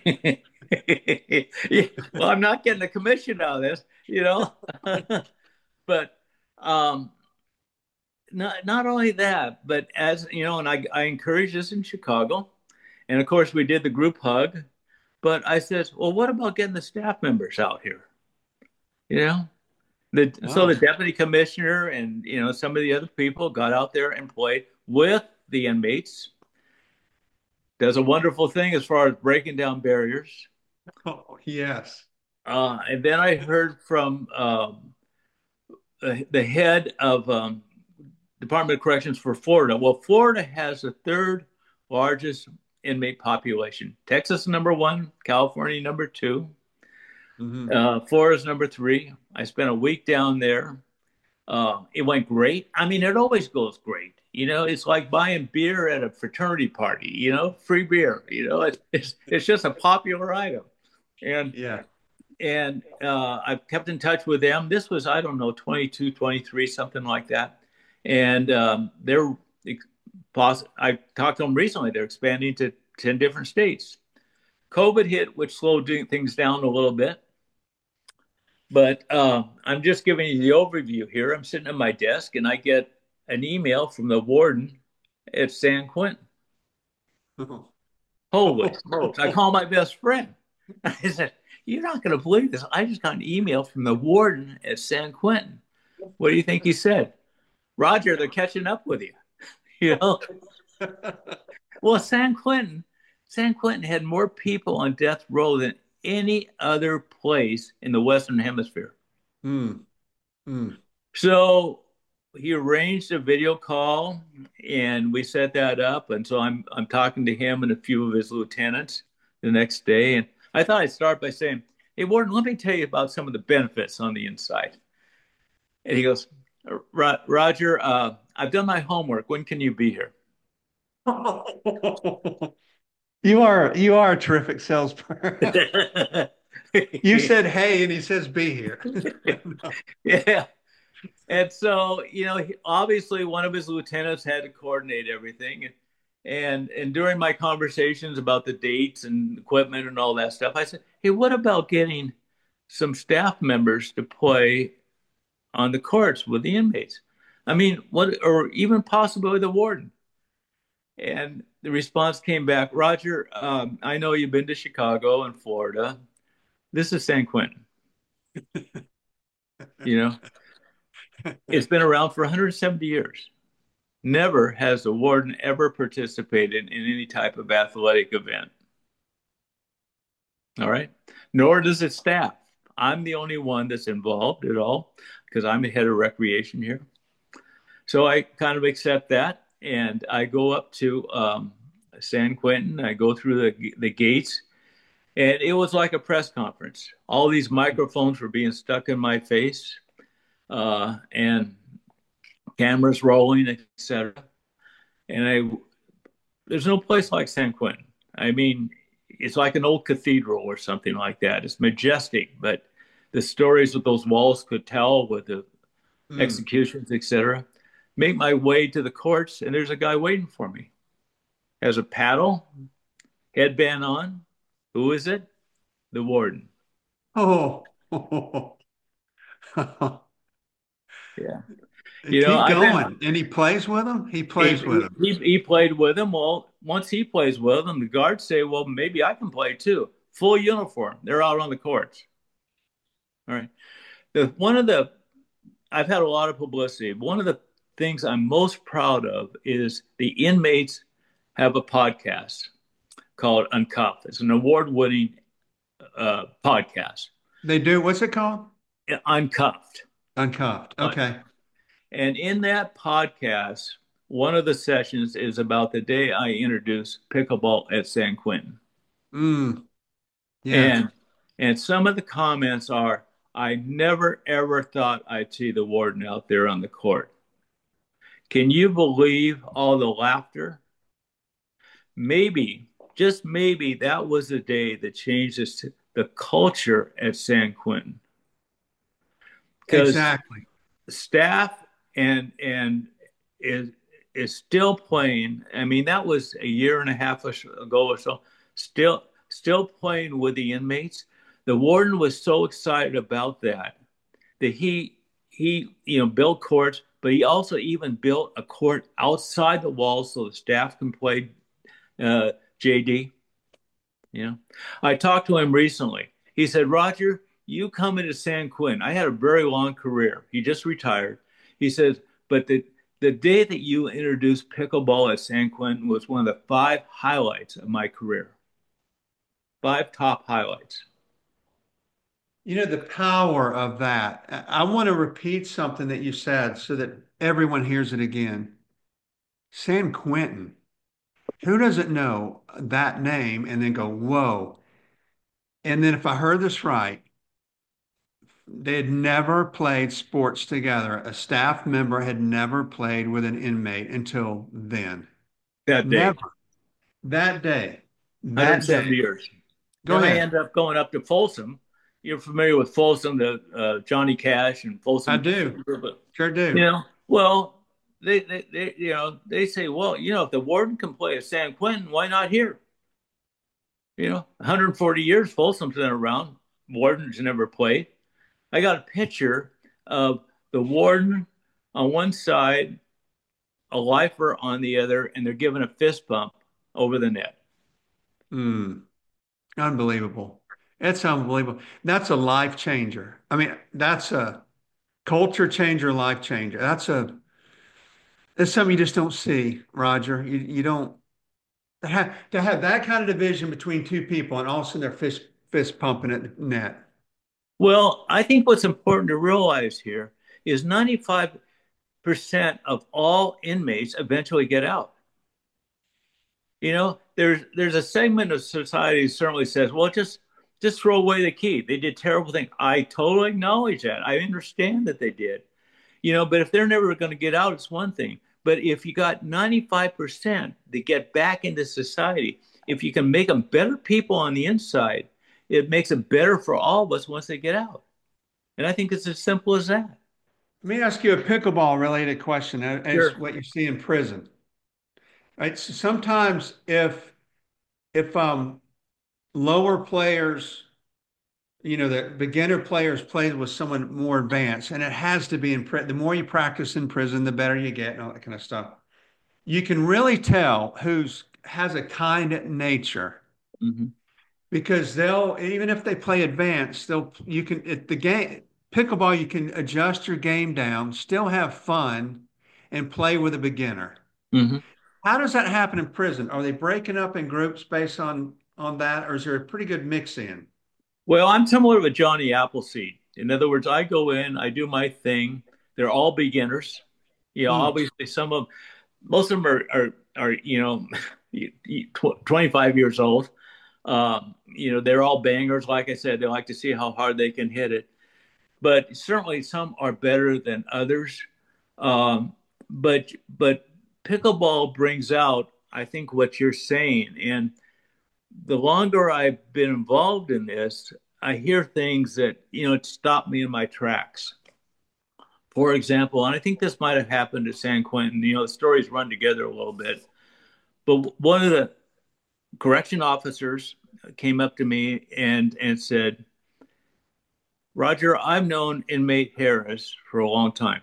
S2: yeah, well, I'm not getting a commission out of this, you know. But um, not not only that, but as you know, and I I encourage this in Chicago, and of course we did the group hug. But I said, well, what about getting the staff members out here? You know, the so the
S1: Oh,
S2: deputy commissioner and you know some of the other people got out there and played with the inmates. Does a wonderful thing as far as breaking down barriers.
S1: oh yes.
S2: Uh, and then I heard from um, the, the head of um, Department of Corrections for Florida. Well, Florida has the third largest inmate population. Texas number one, California number two,
S1: Hmm.
S2: uh, Florida's number three. I spent a week down there. Uh, it went great. I mean, it always goes great. You know, it's like buying beer at a fraternity party. You know, free beer. You know, it's it's, it's just a popular item, and
S1: Yeah.
S2: and uh, I've kept in touch with them. This was, I don't know, twenty-two, twenty-three, something like that. And um, they're, I talked to them recently, they're expanding to ten different states. COVID hit, which slowed things down a little bit. But uh, I'm just giving you the overview here. I'm sitting at my desk and I get an email from the warden at San Quentin. Holy smokes. I call my best friend. I said, you're not going to believe this. I just got an email from the warden at San Quentin. What do you think he said? Roger, they're catching up with you. You know? Well, San Quentin, San Quentin had more people on death row than any other place in the Western Hemisphere.
S1: Mm, mm.
S2: So he arranged a video call and we set that up. And so I'm I'm talking to him and a few of his lieutenants the next day. And I thought I'd start by saying, Hey, Warden, let me tell you about some of the benefits on the inside. And he goes, Roger, uh, I've done my homework. When can you be here?
S1: You are you are a terrific salesperson. You said hey, and he says be here. No.
S2: Yeah. And so, you know, obviously one of his lieutenants had to coordinate everything. And and during my conversations about the dates and equipment and all that stuff, I said, hey, what about getting some staff members to play on the courts with the inmates? I mean, what, or even possibly the warden. And the response came back, Roger, um, I know you've been to Chicago and Florida. This is San Quentin. You know, it's been around for one hundred seventy years. Never has the warden ever participated in any type of athletic event. All right. Nor does its staff. I'm the only one that's involved at all because I'm the head of recreation here. So I kind of accept that. And I go up to um, San Quentin. I go through the, the gates. And it was like a press conference. All these microphones were being stuck in my face. Uh, and cameras rolling, et cetera. And I, there's no place like San Quentin. I mean, it's like an old cathedral or something like that. It's majestic, but the stories that those walls could tell with the mm. executions, et cetera. Make my way to the courts, and there's a guy waiting for me. Has a paddle, headband on. Who is it? The warden.
S1: Oh.
S2: Yeah.
S1: You know, keep going. Been, and he plays with them? He plays
S2: he,
S1: with them.
S2: He, he played with them. Well, once he plays with them, the guards say, well, maybe I can play too. Full uniform. They're out on the courts. All right. The, one of the, I've had a lot of publicity. One of the things I'm most proud of is the inmates have a podcast called Uncuffed. It's an award-winning uh, podcast.
S1: They do? What's it called?
S2: Uncuffed.
S1: Uncuffed. Okay.
S2: And in that podcast, one of the sessions is about the day I introduced pickleball at San Quentin.
S1: Mm. Yeah.
S2: And, and some of the comments are, I never, ever thought I'd see the warden out there on the court. Can you believe all the laughter? Maybe, just maybe, that was the day that changed this, the culture at San Quentin.
S1: Exactly.
S2: Staff and and is is still playing. I mean, that was a year and a half ago or so. Still, still playing with the inmates. The warden was so excited about that that he he you know built courts, but he also even built a court outside the walls so the staff can play uh, J D. You know, I talked to him recently. He said, Roger, you come into San Quentin. I had a very long career. He just retired. He says, but the, the day that you introduced pickleball at San Quentin was one of the five highlights of my career. Five top highlights.
S1: You know, the power of that. I want to repeat something that you said so that everyone hears it again. San Quentin. Who doesn't know that name and then go, whoa. And then if I heard this right, they had never played sports together. A staff member had never played with an inmate until then.
S2: That day.
S1: Never. That day. That
S2: one hundred seventy day. Years.
S1: Go
S2: then
S1: ahead.
S2: I ended up going up to Folsom. You're familiar with Folsom, the uh, Johnny Cash and Folsom.
S1: I do. Sure do.
S2: You know, well, they, they, they, you know, they say, well, you know, if the warden can play at San Quentin, why not here? You know, one hundred forty years Folsom's been around. Wardens never played. I got a picture of the warden on one side, a lifer on the other, and they're giving a fist bump over the net.
S1: Mm. Unbelievable. It's unbelievable. That's a life changer. I mean, that's a culture changer, life changer. That's a, that's something you just don't see, Roger. You, you don't, to have, to have that kind of division between two people and all of a sudden they're fist, fist pumping at the net.
S2: Well, I think what's important to realize here is ninety-five percent of all inmates eventually get out. You know, there's there's a segment of society that certainly says, well, just Just throw away the key. They did terrible things. I totally acknowledge that. I understand that they did. You know, but if they're never going to get out, it's one thing. But if you got ninety-five percent that get back into society, if you can make them better people on the inside, it makes it better for all of us once they get out. And I think it's as simple as that.
S1: Let me ask you a pickleball related question as
S2: Sure.
S1: what you see in prison. Right? So sometimes if if um lower players, you know, the beginner players play with someone more advanced, and it has to be in prison. The more you practice in prison, the better you get, and all that kind of stuff. You can really tell who's has a kind nature
S2: Mm-hmm.
S1: because they'll even if they play advanced, they'll you can at the game pickleball you can adjust your game down, still have fun, and play with a beginner.
S2: Mm-hmm.
S1: How does that happen in prison? Are they breaking up in groups based on on that, or is there a pretty good mix in?
S2: Well, I'm similar with Johnny Appleseed. In other words, I go in, I do my thing. They're all beginners. You know,
S1: Mm,
S2: obviously some of most of them are are, are you know twenty-five years old. Um, you know, they're all bangers. Like I said, they like to see how hard they can hit it. But certainly some are better than others. Um, but but pickleball brings out, I think, what you're saying. And the longer I've been involved in this, I hear things that, you know, stop me in my tracks. For example, and I think this might have happened at San Quentin, you know, the stories run together a little bit. But one of the correction officers came up to me and, and said, Roger, I've known inmate Harris for a long time.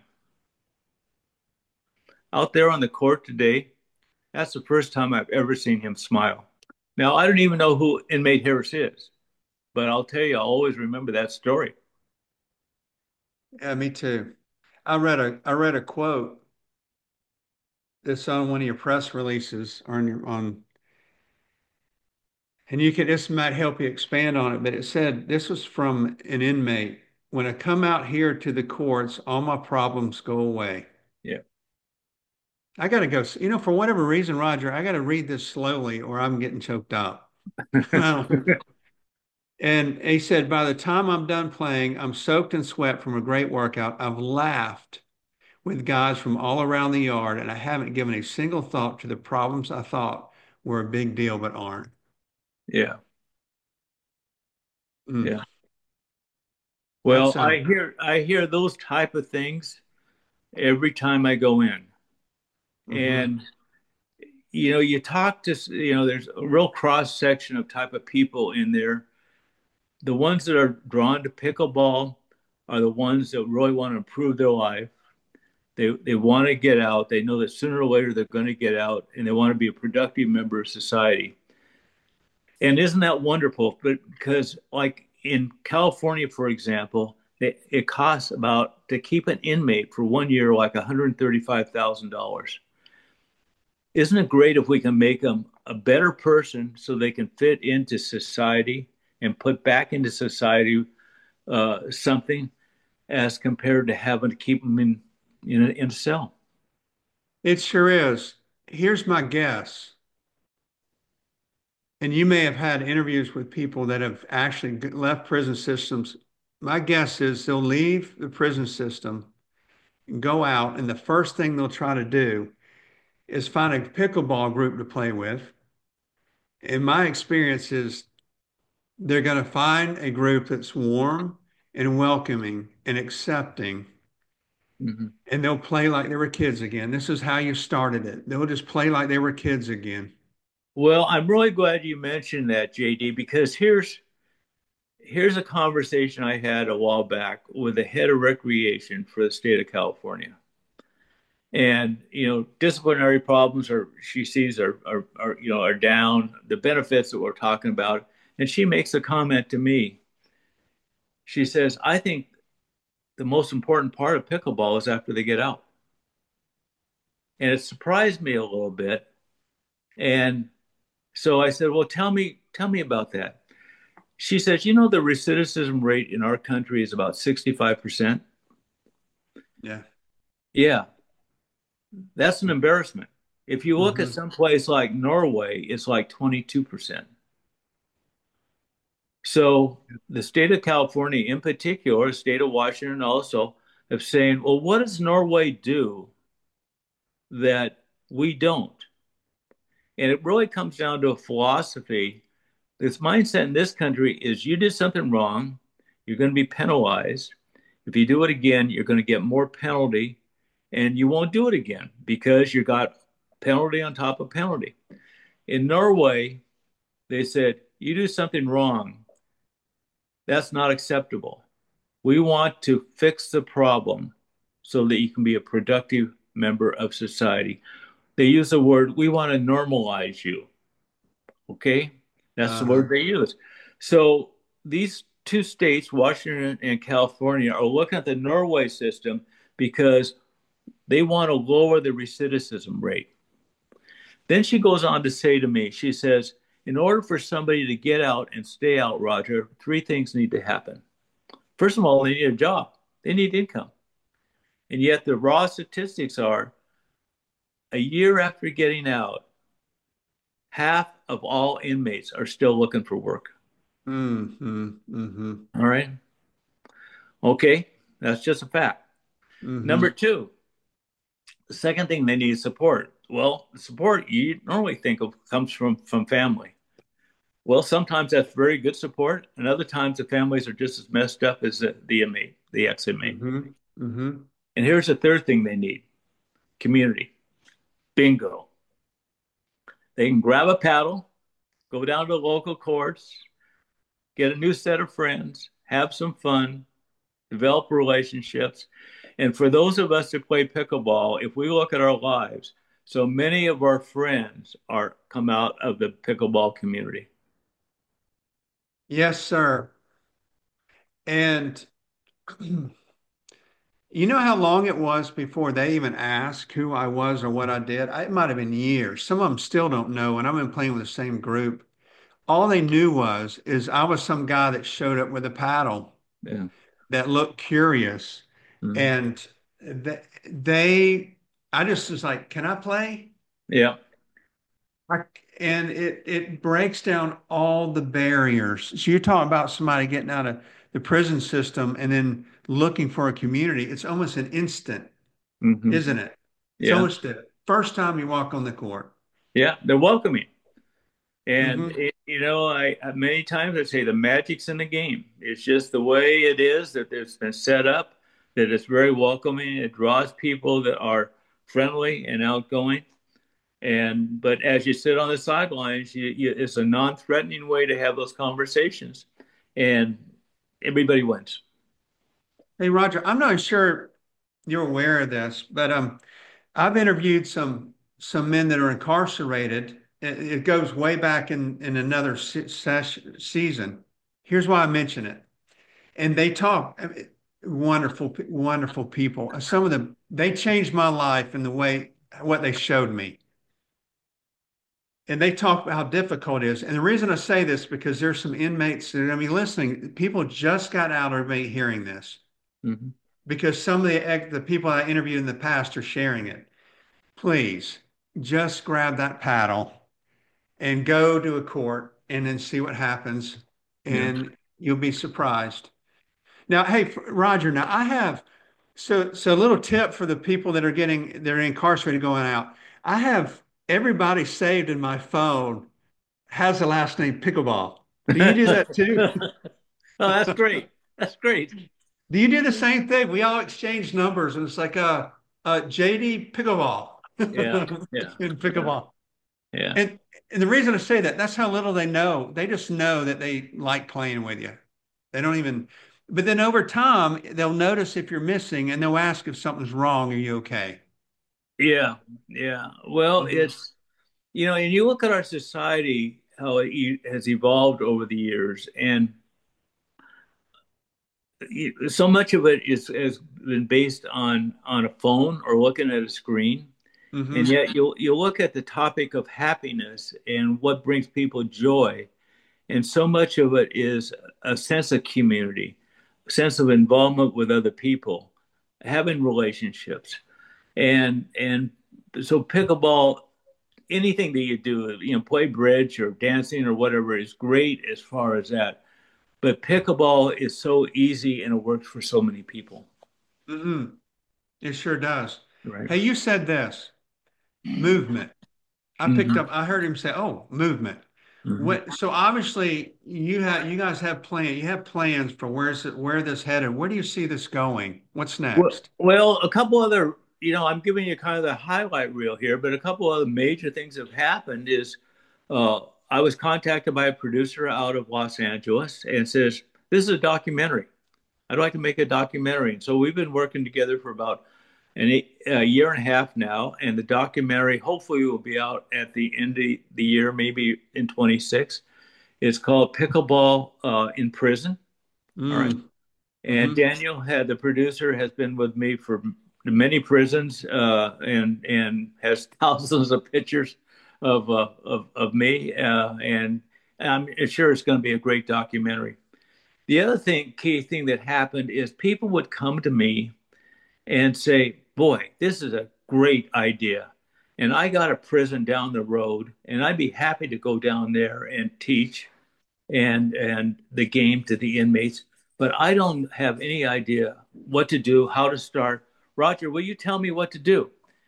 S2: Out there on the court today, that's the first time I've ever seen him smile. Now, I don't even know who inmate Harris is, but I'll tell you, I'll always remember that story.
S1: yeah, me too. I read a I read a quote that's on one of your press releases on your on, and you can this might help you expand on it, but it said this was from an inmate. When I come out here to the courts, all my problems go away.
S2: Yeah.
S1: I gotta go. You know, for whatever reason, Roger, I gotta read this slowly or I'm getting choked up. Well, and he said, by the time I'm done playing, I'm soaked in sweat from a great workout. I've laughed with guys from all around the yard, and I haven't given a single thought to the problems I thought were a big deal but aren't.
S2: Yeah.
S1: Mm,
S2: Yeah.
S1: that's
S2: Well,
S1: a,
S2: I hear I hear those type of things every time I go in.
S1: hmm
S2: And you know, you talk to, you know, there's a real cross section of type of people in there. The ones that are drawn to pickleball are the ones that really want to improve their life. They they want to get out. They know that sooner or later they're going to get out, and they want to be a productive member of society. And isn't that wonderful? But because, like in California, for example, it, it costs about to keep an inmate for one year like one hundred thirty-five thousand dollars. Isn't it great if we can make them a better person so they can fit into society and put back into society uh, something as compared to having to keep them in in a, in a cell?
S1: it sure is. Here's my guess, and you may have had interviews with people that have actually left prison systems. My guess is they'll leave the prison system, go out, and the first thing they'll try to do is find a pickleball group to play with. In my experience is they're going to find a group that's warm and welcoming and accepting,
S2: Mm-hmm.
S1: and they'll play like they were kids again. This is how you started it. They'll just play like they were kids again.
S2: Well, I'm really glad you mentioned that, J D, because here's here's a conversation I had a while back with the head of recreation for the state of California. And you know, disciplinary problems are she sees are, are are you know are down. The benefits that we're talking about, and she makes a comment to me. She says, "I think the most important part of pickleball is after they get out," and it surprised me a little bit. And so I said, "Well, tell me tell me about that." She says, "You know, the recidivism rate in our country is about sixty-five percent."
S1: Yeah.
S2: Yeah, that's an embarrassment. If you look at
S1: hmm
S2: some place like Norway, it's like twenty-two percent. So the state of California, in particular, the state of Washington also, have saying, well, what does Norway do that we don't? And it really comes down to a philosophy. This mindset in this country is you did something wrong, you're going to be penalized. If you do it again, you're going to get more penalty, and you won't do it again because you got penalty on top of penalty. In Norway, they said, you do something wrong, that's not acceptable. We want to fix the problem so that you can be a productive member of society. They use the word, we want to normalize you. Okay? That's the
S1: Uh-huh.
S2: word they use. So these two states, Washington and California, are looking at the Norway system because they want to lower the recidivism rate. Then she goes on to say to me, she says, in order for somebody to get out and stay out, Roger, three things need to happen. First of all, they need a job, they need income. And yet the raw statistics are a year after getting out, half of all inmates are still looking for work.
S1: Mm-hmm. Mm-hmm.
S2: All right. Okay. That's just a fact. Number
S1: Mm-hmm.
S2: two, the second thing they need is support. Well, support you normally think of comes from, from family. Well, sometimes that's very good support, and other times the families are just as messed up as the, the inmate, the ex inmate.
S1: Mm-hmm. Mm-hmm.
S2: And here's the third thing they need: community. Bingo. They can grab a paddle, go down to the local courts, get a new set of friends, have some fun, develop relationships. And for those of us that play pickleball, if we look at our lives, so many of our friends are come out of the pickleball community.
S1: Yes, sir. And you know how long it was before they even asked who I was or what I did? I, it might have been years. Some of them still don't know, and I've been playing with the same group. All they knew was is I was some guy that showed up with a paddle
S2: Yeah.
S1: that looked curious,
S2: Mhm.
S1: and th they, I just was like, "Can I play?"
S2: Yeah.
S1: I, and it it breaks down all the barriers. So you're talking about somebody getting out of the prison system and then looking for a community. It's almost an instant,
S2: Hmm.
S1: isn't it? It's
S2: Yeah.
S1: almost the first time you walk on the court.
S2: Yeah. They're welcoming. And
S1: Hmm.
S2: it, you know, I many times I say the magic's in the game. It's just the way it is that it's been set up, that it's very welcoming. It draws people that are friendly and outgoing. And but as you sit on the sidelines, you, you, it's a non-threatening way to have those conversations, and everybody wins.
S1: Hey, Roger, I'm not sure you're aware of this, but um, I've interviewed some some men that are incarcerated. It, it goes way back in in another se session, season. Here's why I mention it. And they talk, I mean, wonderful, wonderful people. Some of them, they changed my life in the way what they showed me. And they talk about how difficult it is. And the reason I say this because there's some inmates that are going to be listening. People just got out of me hearing this
S2: Mm-hmm.
S1: because some of the the people I interviewed in the past are sharing it. Please just grab that paddle and go to a court and then see what happens,
S2: Yeah.
S1: and you'll be surprised. Now, hey, Roger, now I have so so a little tip for the people that are getting they're incarcerated going out. I have everybody saved in my phone has the last name Pickleball. Do you do that too?
S2: Oh, that's great. That's great.
S1: Do you do the same thing? We all exchange numbers and it's like uh uh J D Pickleball
S2: Yeah. Yeah.
S1: in
S2: Yeah.
S1: pickleball.
S2: Yeah.
S1: And and the reason I say that, that's how little they know. They just know that they like playing with you. They don't even, but then over time, they'll notice if you're missing and they'll ask if something's wrong. Are you okay?
S2: Yeah. Yeah. Well,
S1: Hmm.
S2: it's, you know, and you look at our society, how it e- has evolved over the years, and so much of it is has been based on on a phone or looking at a screen. And
S1: Hmm.
S2: yet you'll you'll look at the topic of happiness and what brings people joy. And so much of it is a sense of community, a sense of involvement with other people, having relationships. And and so pickleball, anything that you do, you know, play bridge or dancing or whatever is great as far as that. but pickleball is so easy and it works for so many people.
S1: Hmm. It sure does.
S2: Right.
S1: Hey, you said this movement. I picked
S2: Hmm.
S1: up, I heard him say, "Oh, movement."
S2: Hmm.
S1: What, so obviously you have, you guys have plan, you have plans for where's it, where this headed. Where do you see this going? What's
S2: Well,
S1: next?
S2: well, a couple other, you know, I'm giving you kind of the highlight reel here, but a couple other major things have happened is uh, I was contacted by a producer out of Los Angeles and says, "This is a documentary. I'd like to make a documentary." And so we've been working together for about an eight, a year and a half now, and the documentary hopefully will be out at the end of the year, maybe in twenty-six. It's called Pickleball uh, in Prison. All right.
S1: Mm,
S2: And
S1: hmm.
S2: Daniel had the producer has been with me for many prisons uh, and and has thousands of pictures of uh, of, of me uh, and I'm sure it's going to be a great documentary. The other thing, key thing that happened is people would come to me and say, "Boy, this is a great idea." And I got a prison down the road, and I'd be happy to go down there and teach and and the game to the inmates, but I don't have any idea what to do, how to start. Roger, will you tell me what to do?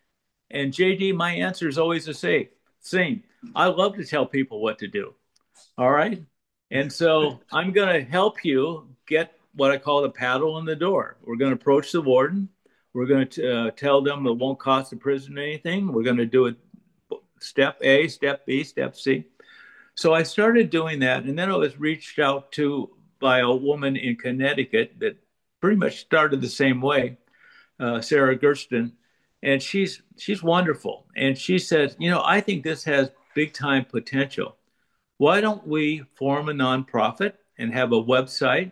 S2: And J D, my answer is always the same. Same. I love to tell people what to do. All right. And so I'm going to help you get what I call the paddle in the door. We're going to approach the warden. We're going to uh, tell them it won't cost the prison anything. We're going to do it step A, step B, step C. So I started doing that, and then I was reached out to by a woman in Connecticut that pretty much started the same way, uh, Sarah Gersten, and she's she's wonderful. And she said, you know, I think this has big time potential. Why don't we form a nonprofit and have a website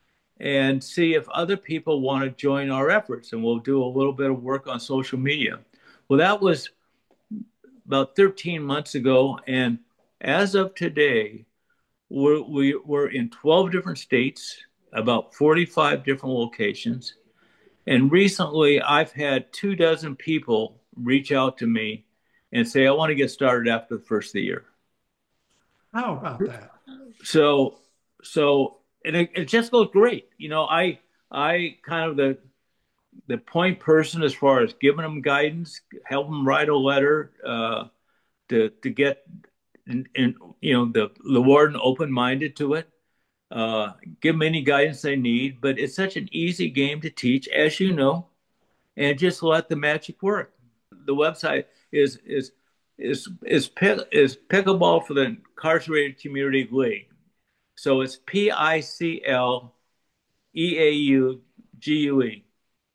S2: and see if other people want to join our efforts? And we'll do a little bit of work on social media. Well, that was about thirteen months ago, and as of today, we're, we, we're in twelve different states, about forty-five different locations. And recently, I've had two dozen people reach out to me and say, "I want to get started after the first of the year."
S1: How about that?
S2: So, so, and it, it just goes great. You know, I, I kind of the, the point person as far as giving them guidance, help them write a letter uh, to, to get, and, and, you know, the, the warden open-minded to it. Uh, give them any guidance they need. But it's such an easy game to teach, as you know, and just let the magic work. The website is is is is is pickleball for the incarcerated community league. So it's P I C L E A U G U E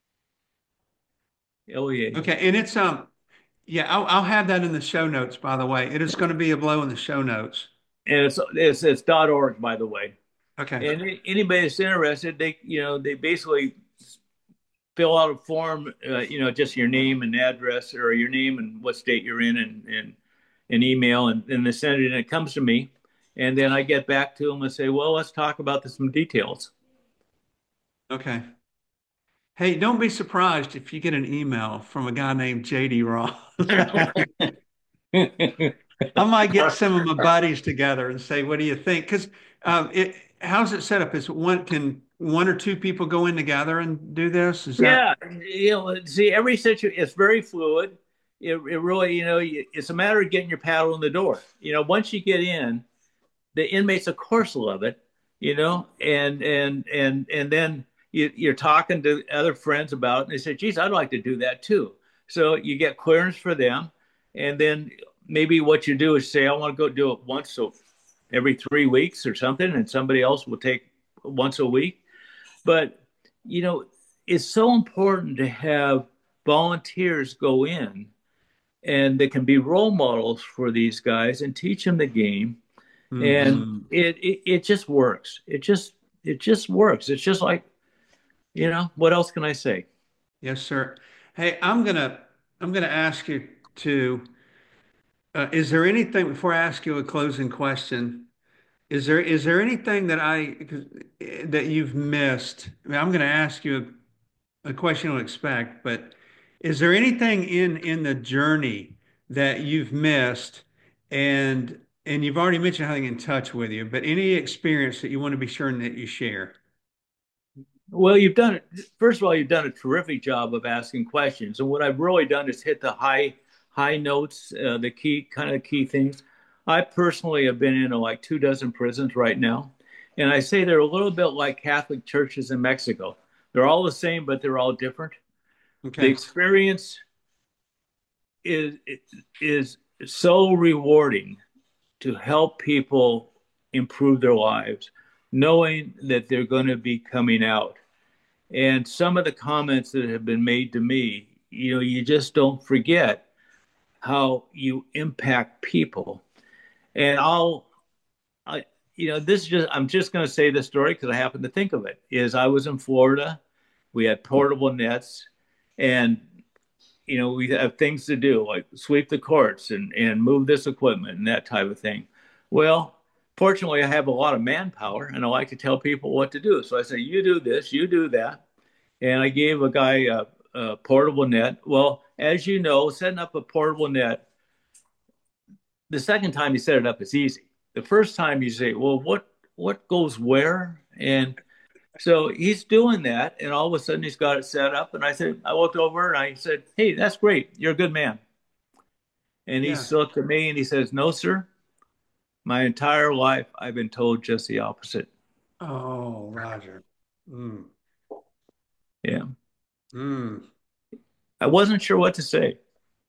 S2: L E A U.
S1: Okay, and it's um, yeah, I'll, I'll have that in the show notes. By the way, it is going to be a below in the show notes.
S2: And it's it's it's dot org, by the way.
S1: Okay,
S2: And anybody that's interested, they you know they basically fill out a form, uh, you know, just your name and address, or your name and what state you're in, and and an email, and then they send it, and it comes to me, and then I get back to them and say, "Well, let's talk about the, some details."
S1: okay. Hey, don't be surprised if you get an email from a guy named J D Ross. I might get some of my buddies together and say, "What do you think?" Because um, it, how's it set up? Is one can one or two people go in together and do this? Is that
S2: Yeah, you know, see, every situation it's very fluid. It, it really, you know, it's a matter of getting your paddle in the door. You know, once you get in, the inmates, of course, love it. You know, and and and and then you, you're talking to other friends about it, and they say, "Geez, I'd like to do that too." So you get clearance for them, and then maybe what you do is say, "I want to go do it once, so every three weeks or something," and somebody else will take once a week. But you know, it's so important to have volunteers go in and they can be role models for these guys and teach them the game. And
S1: hmm.
S2: it, it it just works. It just it just works. It's just like, you know, what else can I say?
S1: Yes, sir. Hey, I'm gonna I'm gonna ask you to. Uh, is there anything before I ask you a closing question? Is there is there anything that I that you've missed? I mean, I'm going to ask you a, a question you'll expect, but is there anything in in the journey that you've missed and and you've already mentioned having in touch with you, but any experience that you want to be sure that you share?
S2: Well, you've done it. First of all, you've done a terrific job of asking questions, and what I've really done is hit the high high notes, uh, the key kind of key things. I personally have been in like two dozen prisons right now, and I say they're a little bit like Catholic churches in Mexico. They're all the same, but they're all different. The
S1: Okay.
S2: experience is is so rewarding to help people improve their lives, knowing that they're going to be coming out. And some of the comments that have been made to me, you know, you just don't forget how you impact people. And I'll, I, you know, this is just, I'm just going to say this story because I happen to think of it. Is I was in Florida, we had portable nets, and you know, we have things to do like sweep the courts and, and move this equipment and that type of thing. Well, fortunately, I have a lot of manpower and I like to tell people what to do. So I say, you do this, you do that. And I gave a guy a, a portable net. Well, as you know, setting up a portable net, the second time you set it up, it's easy. The first time you say, well, what, what goes where? And so he's doing that, and all of a sudden he's got it set up. And I said, I looked over and I said, "Hey, that's great. You're a good man." And he
S1: Yeah.
S2: looked at me and he says, "No, sir. My entire life I've been told just the opposite."
S1: Oh, Roger. Mm,
S2: Yeah,
S1: mm.
S2: I wasn't sure what to say.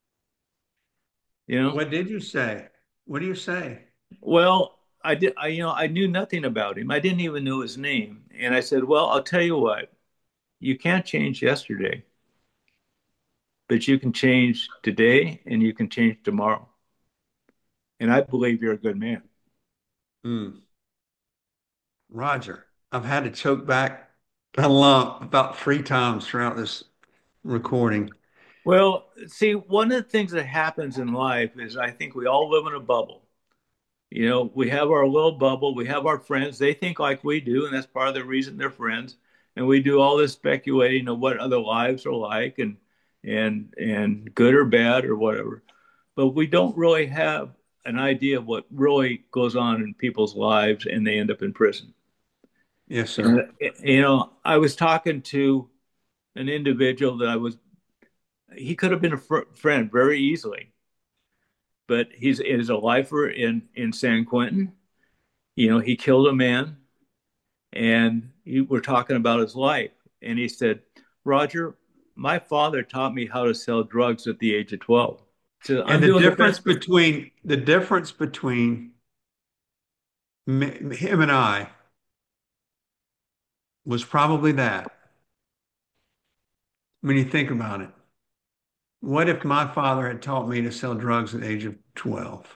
S2: You know,
S1: What did you say? What do you say?
S2: well, I did. I you know I knew nothing about him. I didn't even know his name. And I said, "Well, I'll tell you what. You can't change yesterday, but you can change today, and you can change tomorrow. And I believe you're a good man."
S1: Mm, Roger, I've had to choke back a lump about three times throughout this recording.
S2: Well, see, one of the things that happens in life is I think we all live in a bubble. You know, we have our little bubble, we have our friends, they think like we do, and that's part of the reason they're friends. And we do all this speculating of what other lives are like and and and good or bad or whatever. But we don't really have an idea of what really goes on in people's lives and they end up in prison.
S1: Yes, sir.
S2: And, you know, I was talking to an individual that I was he could have been a fr- friend very easily, but he's is a lifer in in San Quentin. You know, he killed a man, and he, we're talking about his life, and he said, "Roger, my father taught me how to sell drugs at the age of twelve. So
S1: And
S2: I'm
S1: the
S2: doing the
S1: difference
S2: best."
S1: between the difference between me, him and I was probably that. When you think about it, what if my father had taught me to sell drugs at the age of twelve?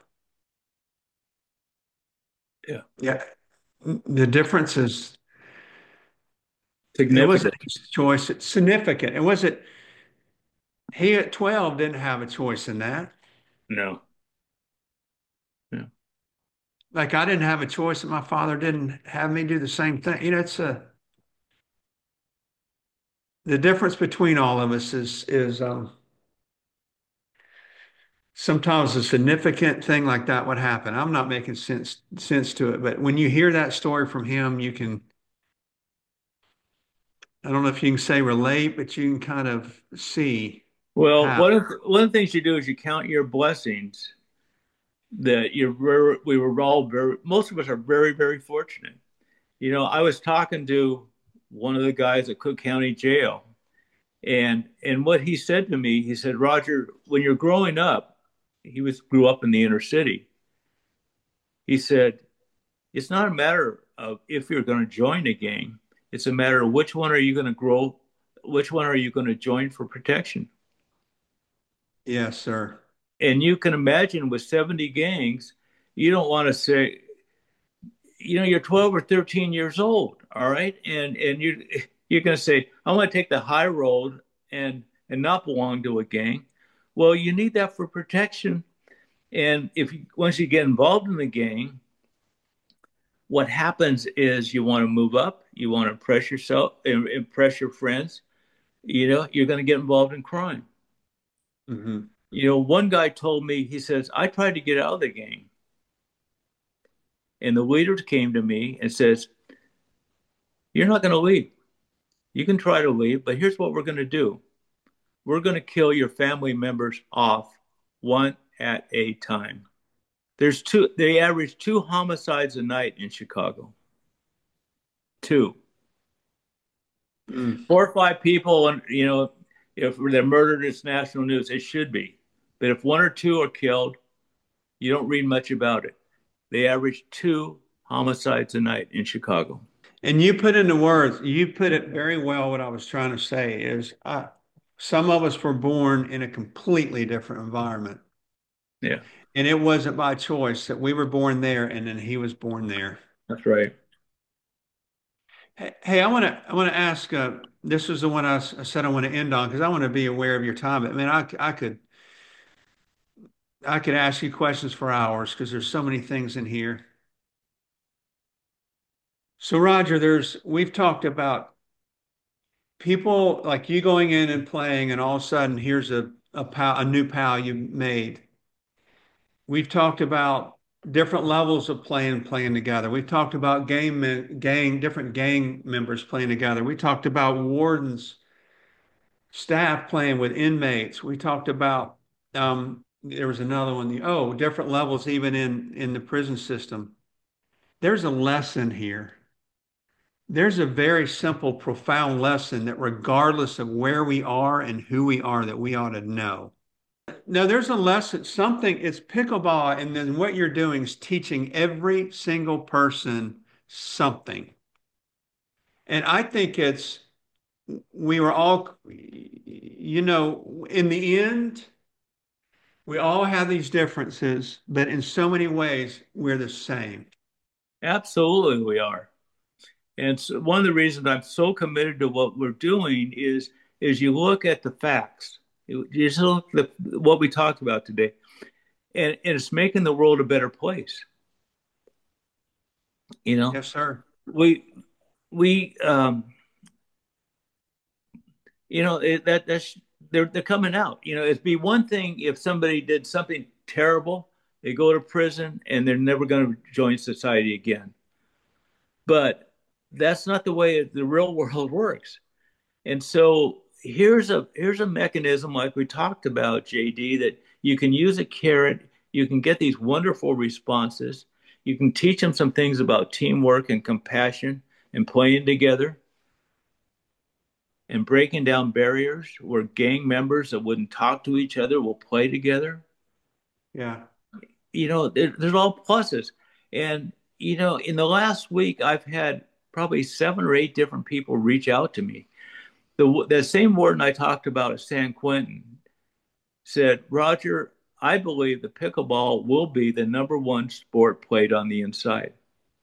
S2: Yeah,
S1: Yeah, the difference is it wasn't
S2: significant.
S1: his choice. It's significant. It wasn't he at twelve didn't have a choice in that.
S2: No, yeah.
S1: Like I didn't have a choice and my father didn't have me do the same thing. You know, it's a the difference between all of us is is um sometimes a significant thing like that would happen. I'm not making sense sense to it, but when you hear that story from him, you can I don't know if you can say relate, but you can kind of see
S2: Well,
S1: how.
S2: one of the, one of the things you do is you count your blessings. That you're we were all very most of us are very very fortunate. You know, I was talking to one of the guys at Cook County Jail, and and what he said to me, he said, "Roger, when you're growing up," he was grew up in the inner city. He said, "It's not a matter of if you're going to join a gang. It's a matter of which one are you going to grow, which one are you going to join for protection."
S1: Yes, sir.
S2: And you can imagine with seventy gangs, you don't want to say, you know, you're twelve or thirteen years old, all right, and and you you're going to say, "I want to take the high road and and not belong to a gang." Well, you need that for protection. And if you, once you get involved in the gang, what happens is you want to move up, you want to impress yourself, impress your friends. You know, you're going to get involved in crime.
S1: Hmm.
S2: You know, one guy told me, he says, "I tried to get out of the gang." And the leader came to me and says, "You're not going to leave. You can try to leave, but here's what we're going to do. We're going to kill your family members off one at a time." There's two, they average two homicides a night in Chicago. Two.
S1: Mm.
S2: Four or five people, and you know, if they're murdered, it's national news. It should be. But if one or two are killed, you don't read much about it. They average two homicides a night in Chicago.
S1: And you put into words, you put it very well. What I was trying to say is, uh, some of us were born in a completely different environment.
S2: Yeah,
S1: And it wasn't by choice that we were born there and then he was born there.
S2: that's right.
S1: Hey, hey, I want to I want to ask. Uh, this was the one I, s- I said I want to end on because I want to be aware of your time. I mean, I, c- I could I could ask you questions for hours because there's so many things in here. So, Roger, there's we've talked about people like you going in and playing, and all of a sudden here's a a pal, a new pal you made. We've talked about different levels of playing playing together. We've talked about game men- gang different gang members playing together. We talked about wardens, staff playing with inmates. We talked about um, there was another one. Oh, different levels even in in the prison system. There's a lesson here. There's a very simple, profound lesson that regardless of where we are and who we are, that we ought to know. No, there's a lesson, something, it's pickleball, and then what you're doing is teaching every single person something. And I think it's, we were all, you know, in the end, we all have these differences, but in so many ways, we're the same.
S2: Absolutely, we are. And so one of the reasons I'm so committed to what we're doing is is you look at the facts. You just look at the, what we talked about today, and, and it's making the world a better place. You know,
S1: Yes, sir.
S2: we we um, you know it, that that's they're they're coming out. You know, it'd be one thing if somebody did something terrible, they go to prison and they're never going to join society again. But that's not the way the real world works. And so here's a here's a mechanism like we talked about, J D, that you can use a carrot, you can get these wonderful responses, you can teach them some things about teamwork and compassion and playing together and breaking down barriers where gang members that wouldn't talk to each other will play together.
S1: Yeah.
S2: You know, there, there's all pluses. And, you know, in the last week, I've had probably seven or eight different people reach out to me. The, the same warden I talked about at San Quentin said, "Roger, I believe the pickleball will be the number one sport played on the inside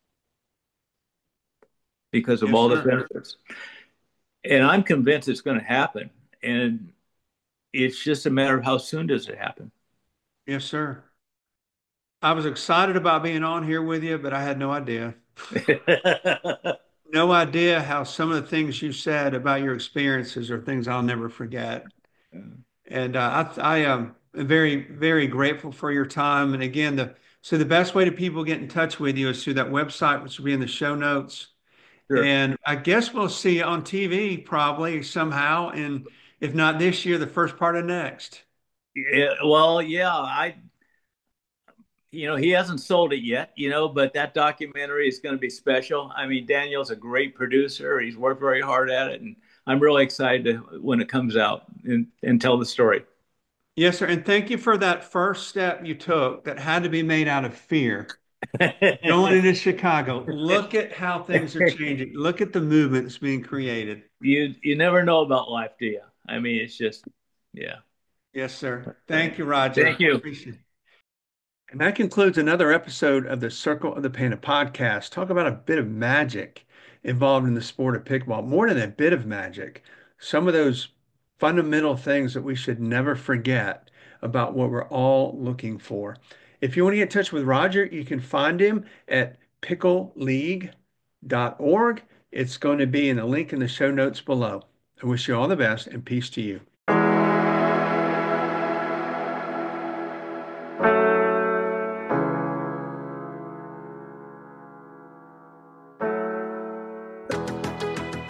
S2: because of
S1: Yes,
S2: all the
S1: sir.
S2: benefits." And I'm convinced it's going to happen. And it's just a matter of how soon does it happen.
S1: Yes, sir. I was excited about being on here with you, but I had no idea. No idea how some of the things you said about your experiences are things I'll never forget. And uh, I, I am very, very grateful for your time. And again, the so the best way to people get in touch with you is through that website, which will be in the show notes.
S2: Sure.
S1: And I guess we'll see you on T V probably somehow. And if not this year, the first part of next.
S2: Yeah, well, yeah, I, you know, he hasn't sold it yet, you know, but that documentary is going to be special. I mean, Daniel's a great producer. He's worked very hard at it. And I'm really excited to, when it comes out and, and tell the story.
S1: Yes, sir. And thank you for that first step you took that had to be made out of fear. Going into Chicago, look at how things are changing. Look at the movement that's being created.
S2: you you never know about life, do you? I mean, it's just, yeah.
S1: Yes, sir. Thank you, Roger.
S2: Thank you.
S1: Appreciate it. And that concludes another episode of the Circle of the Panda podcast. Talk about a bit of magic involved in the sport of pickleball. More than a bit of magic, some of those fundamental things that we should never forget about what we're all looking for. If you want to get in touch with Roger, you can find him at pickle league dot org. It's going to be in the link in the show notes below. I wish you all the best and peace to you.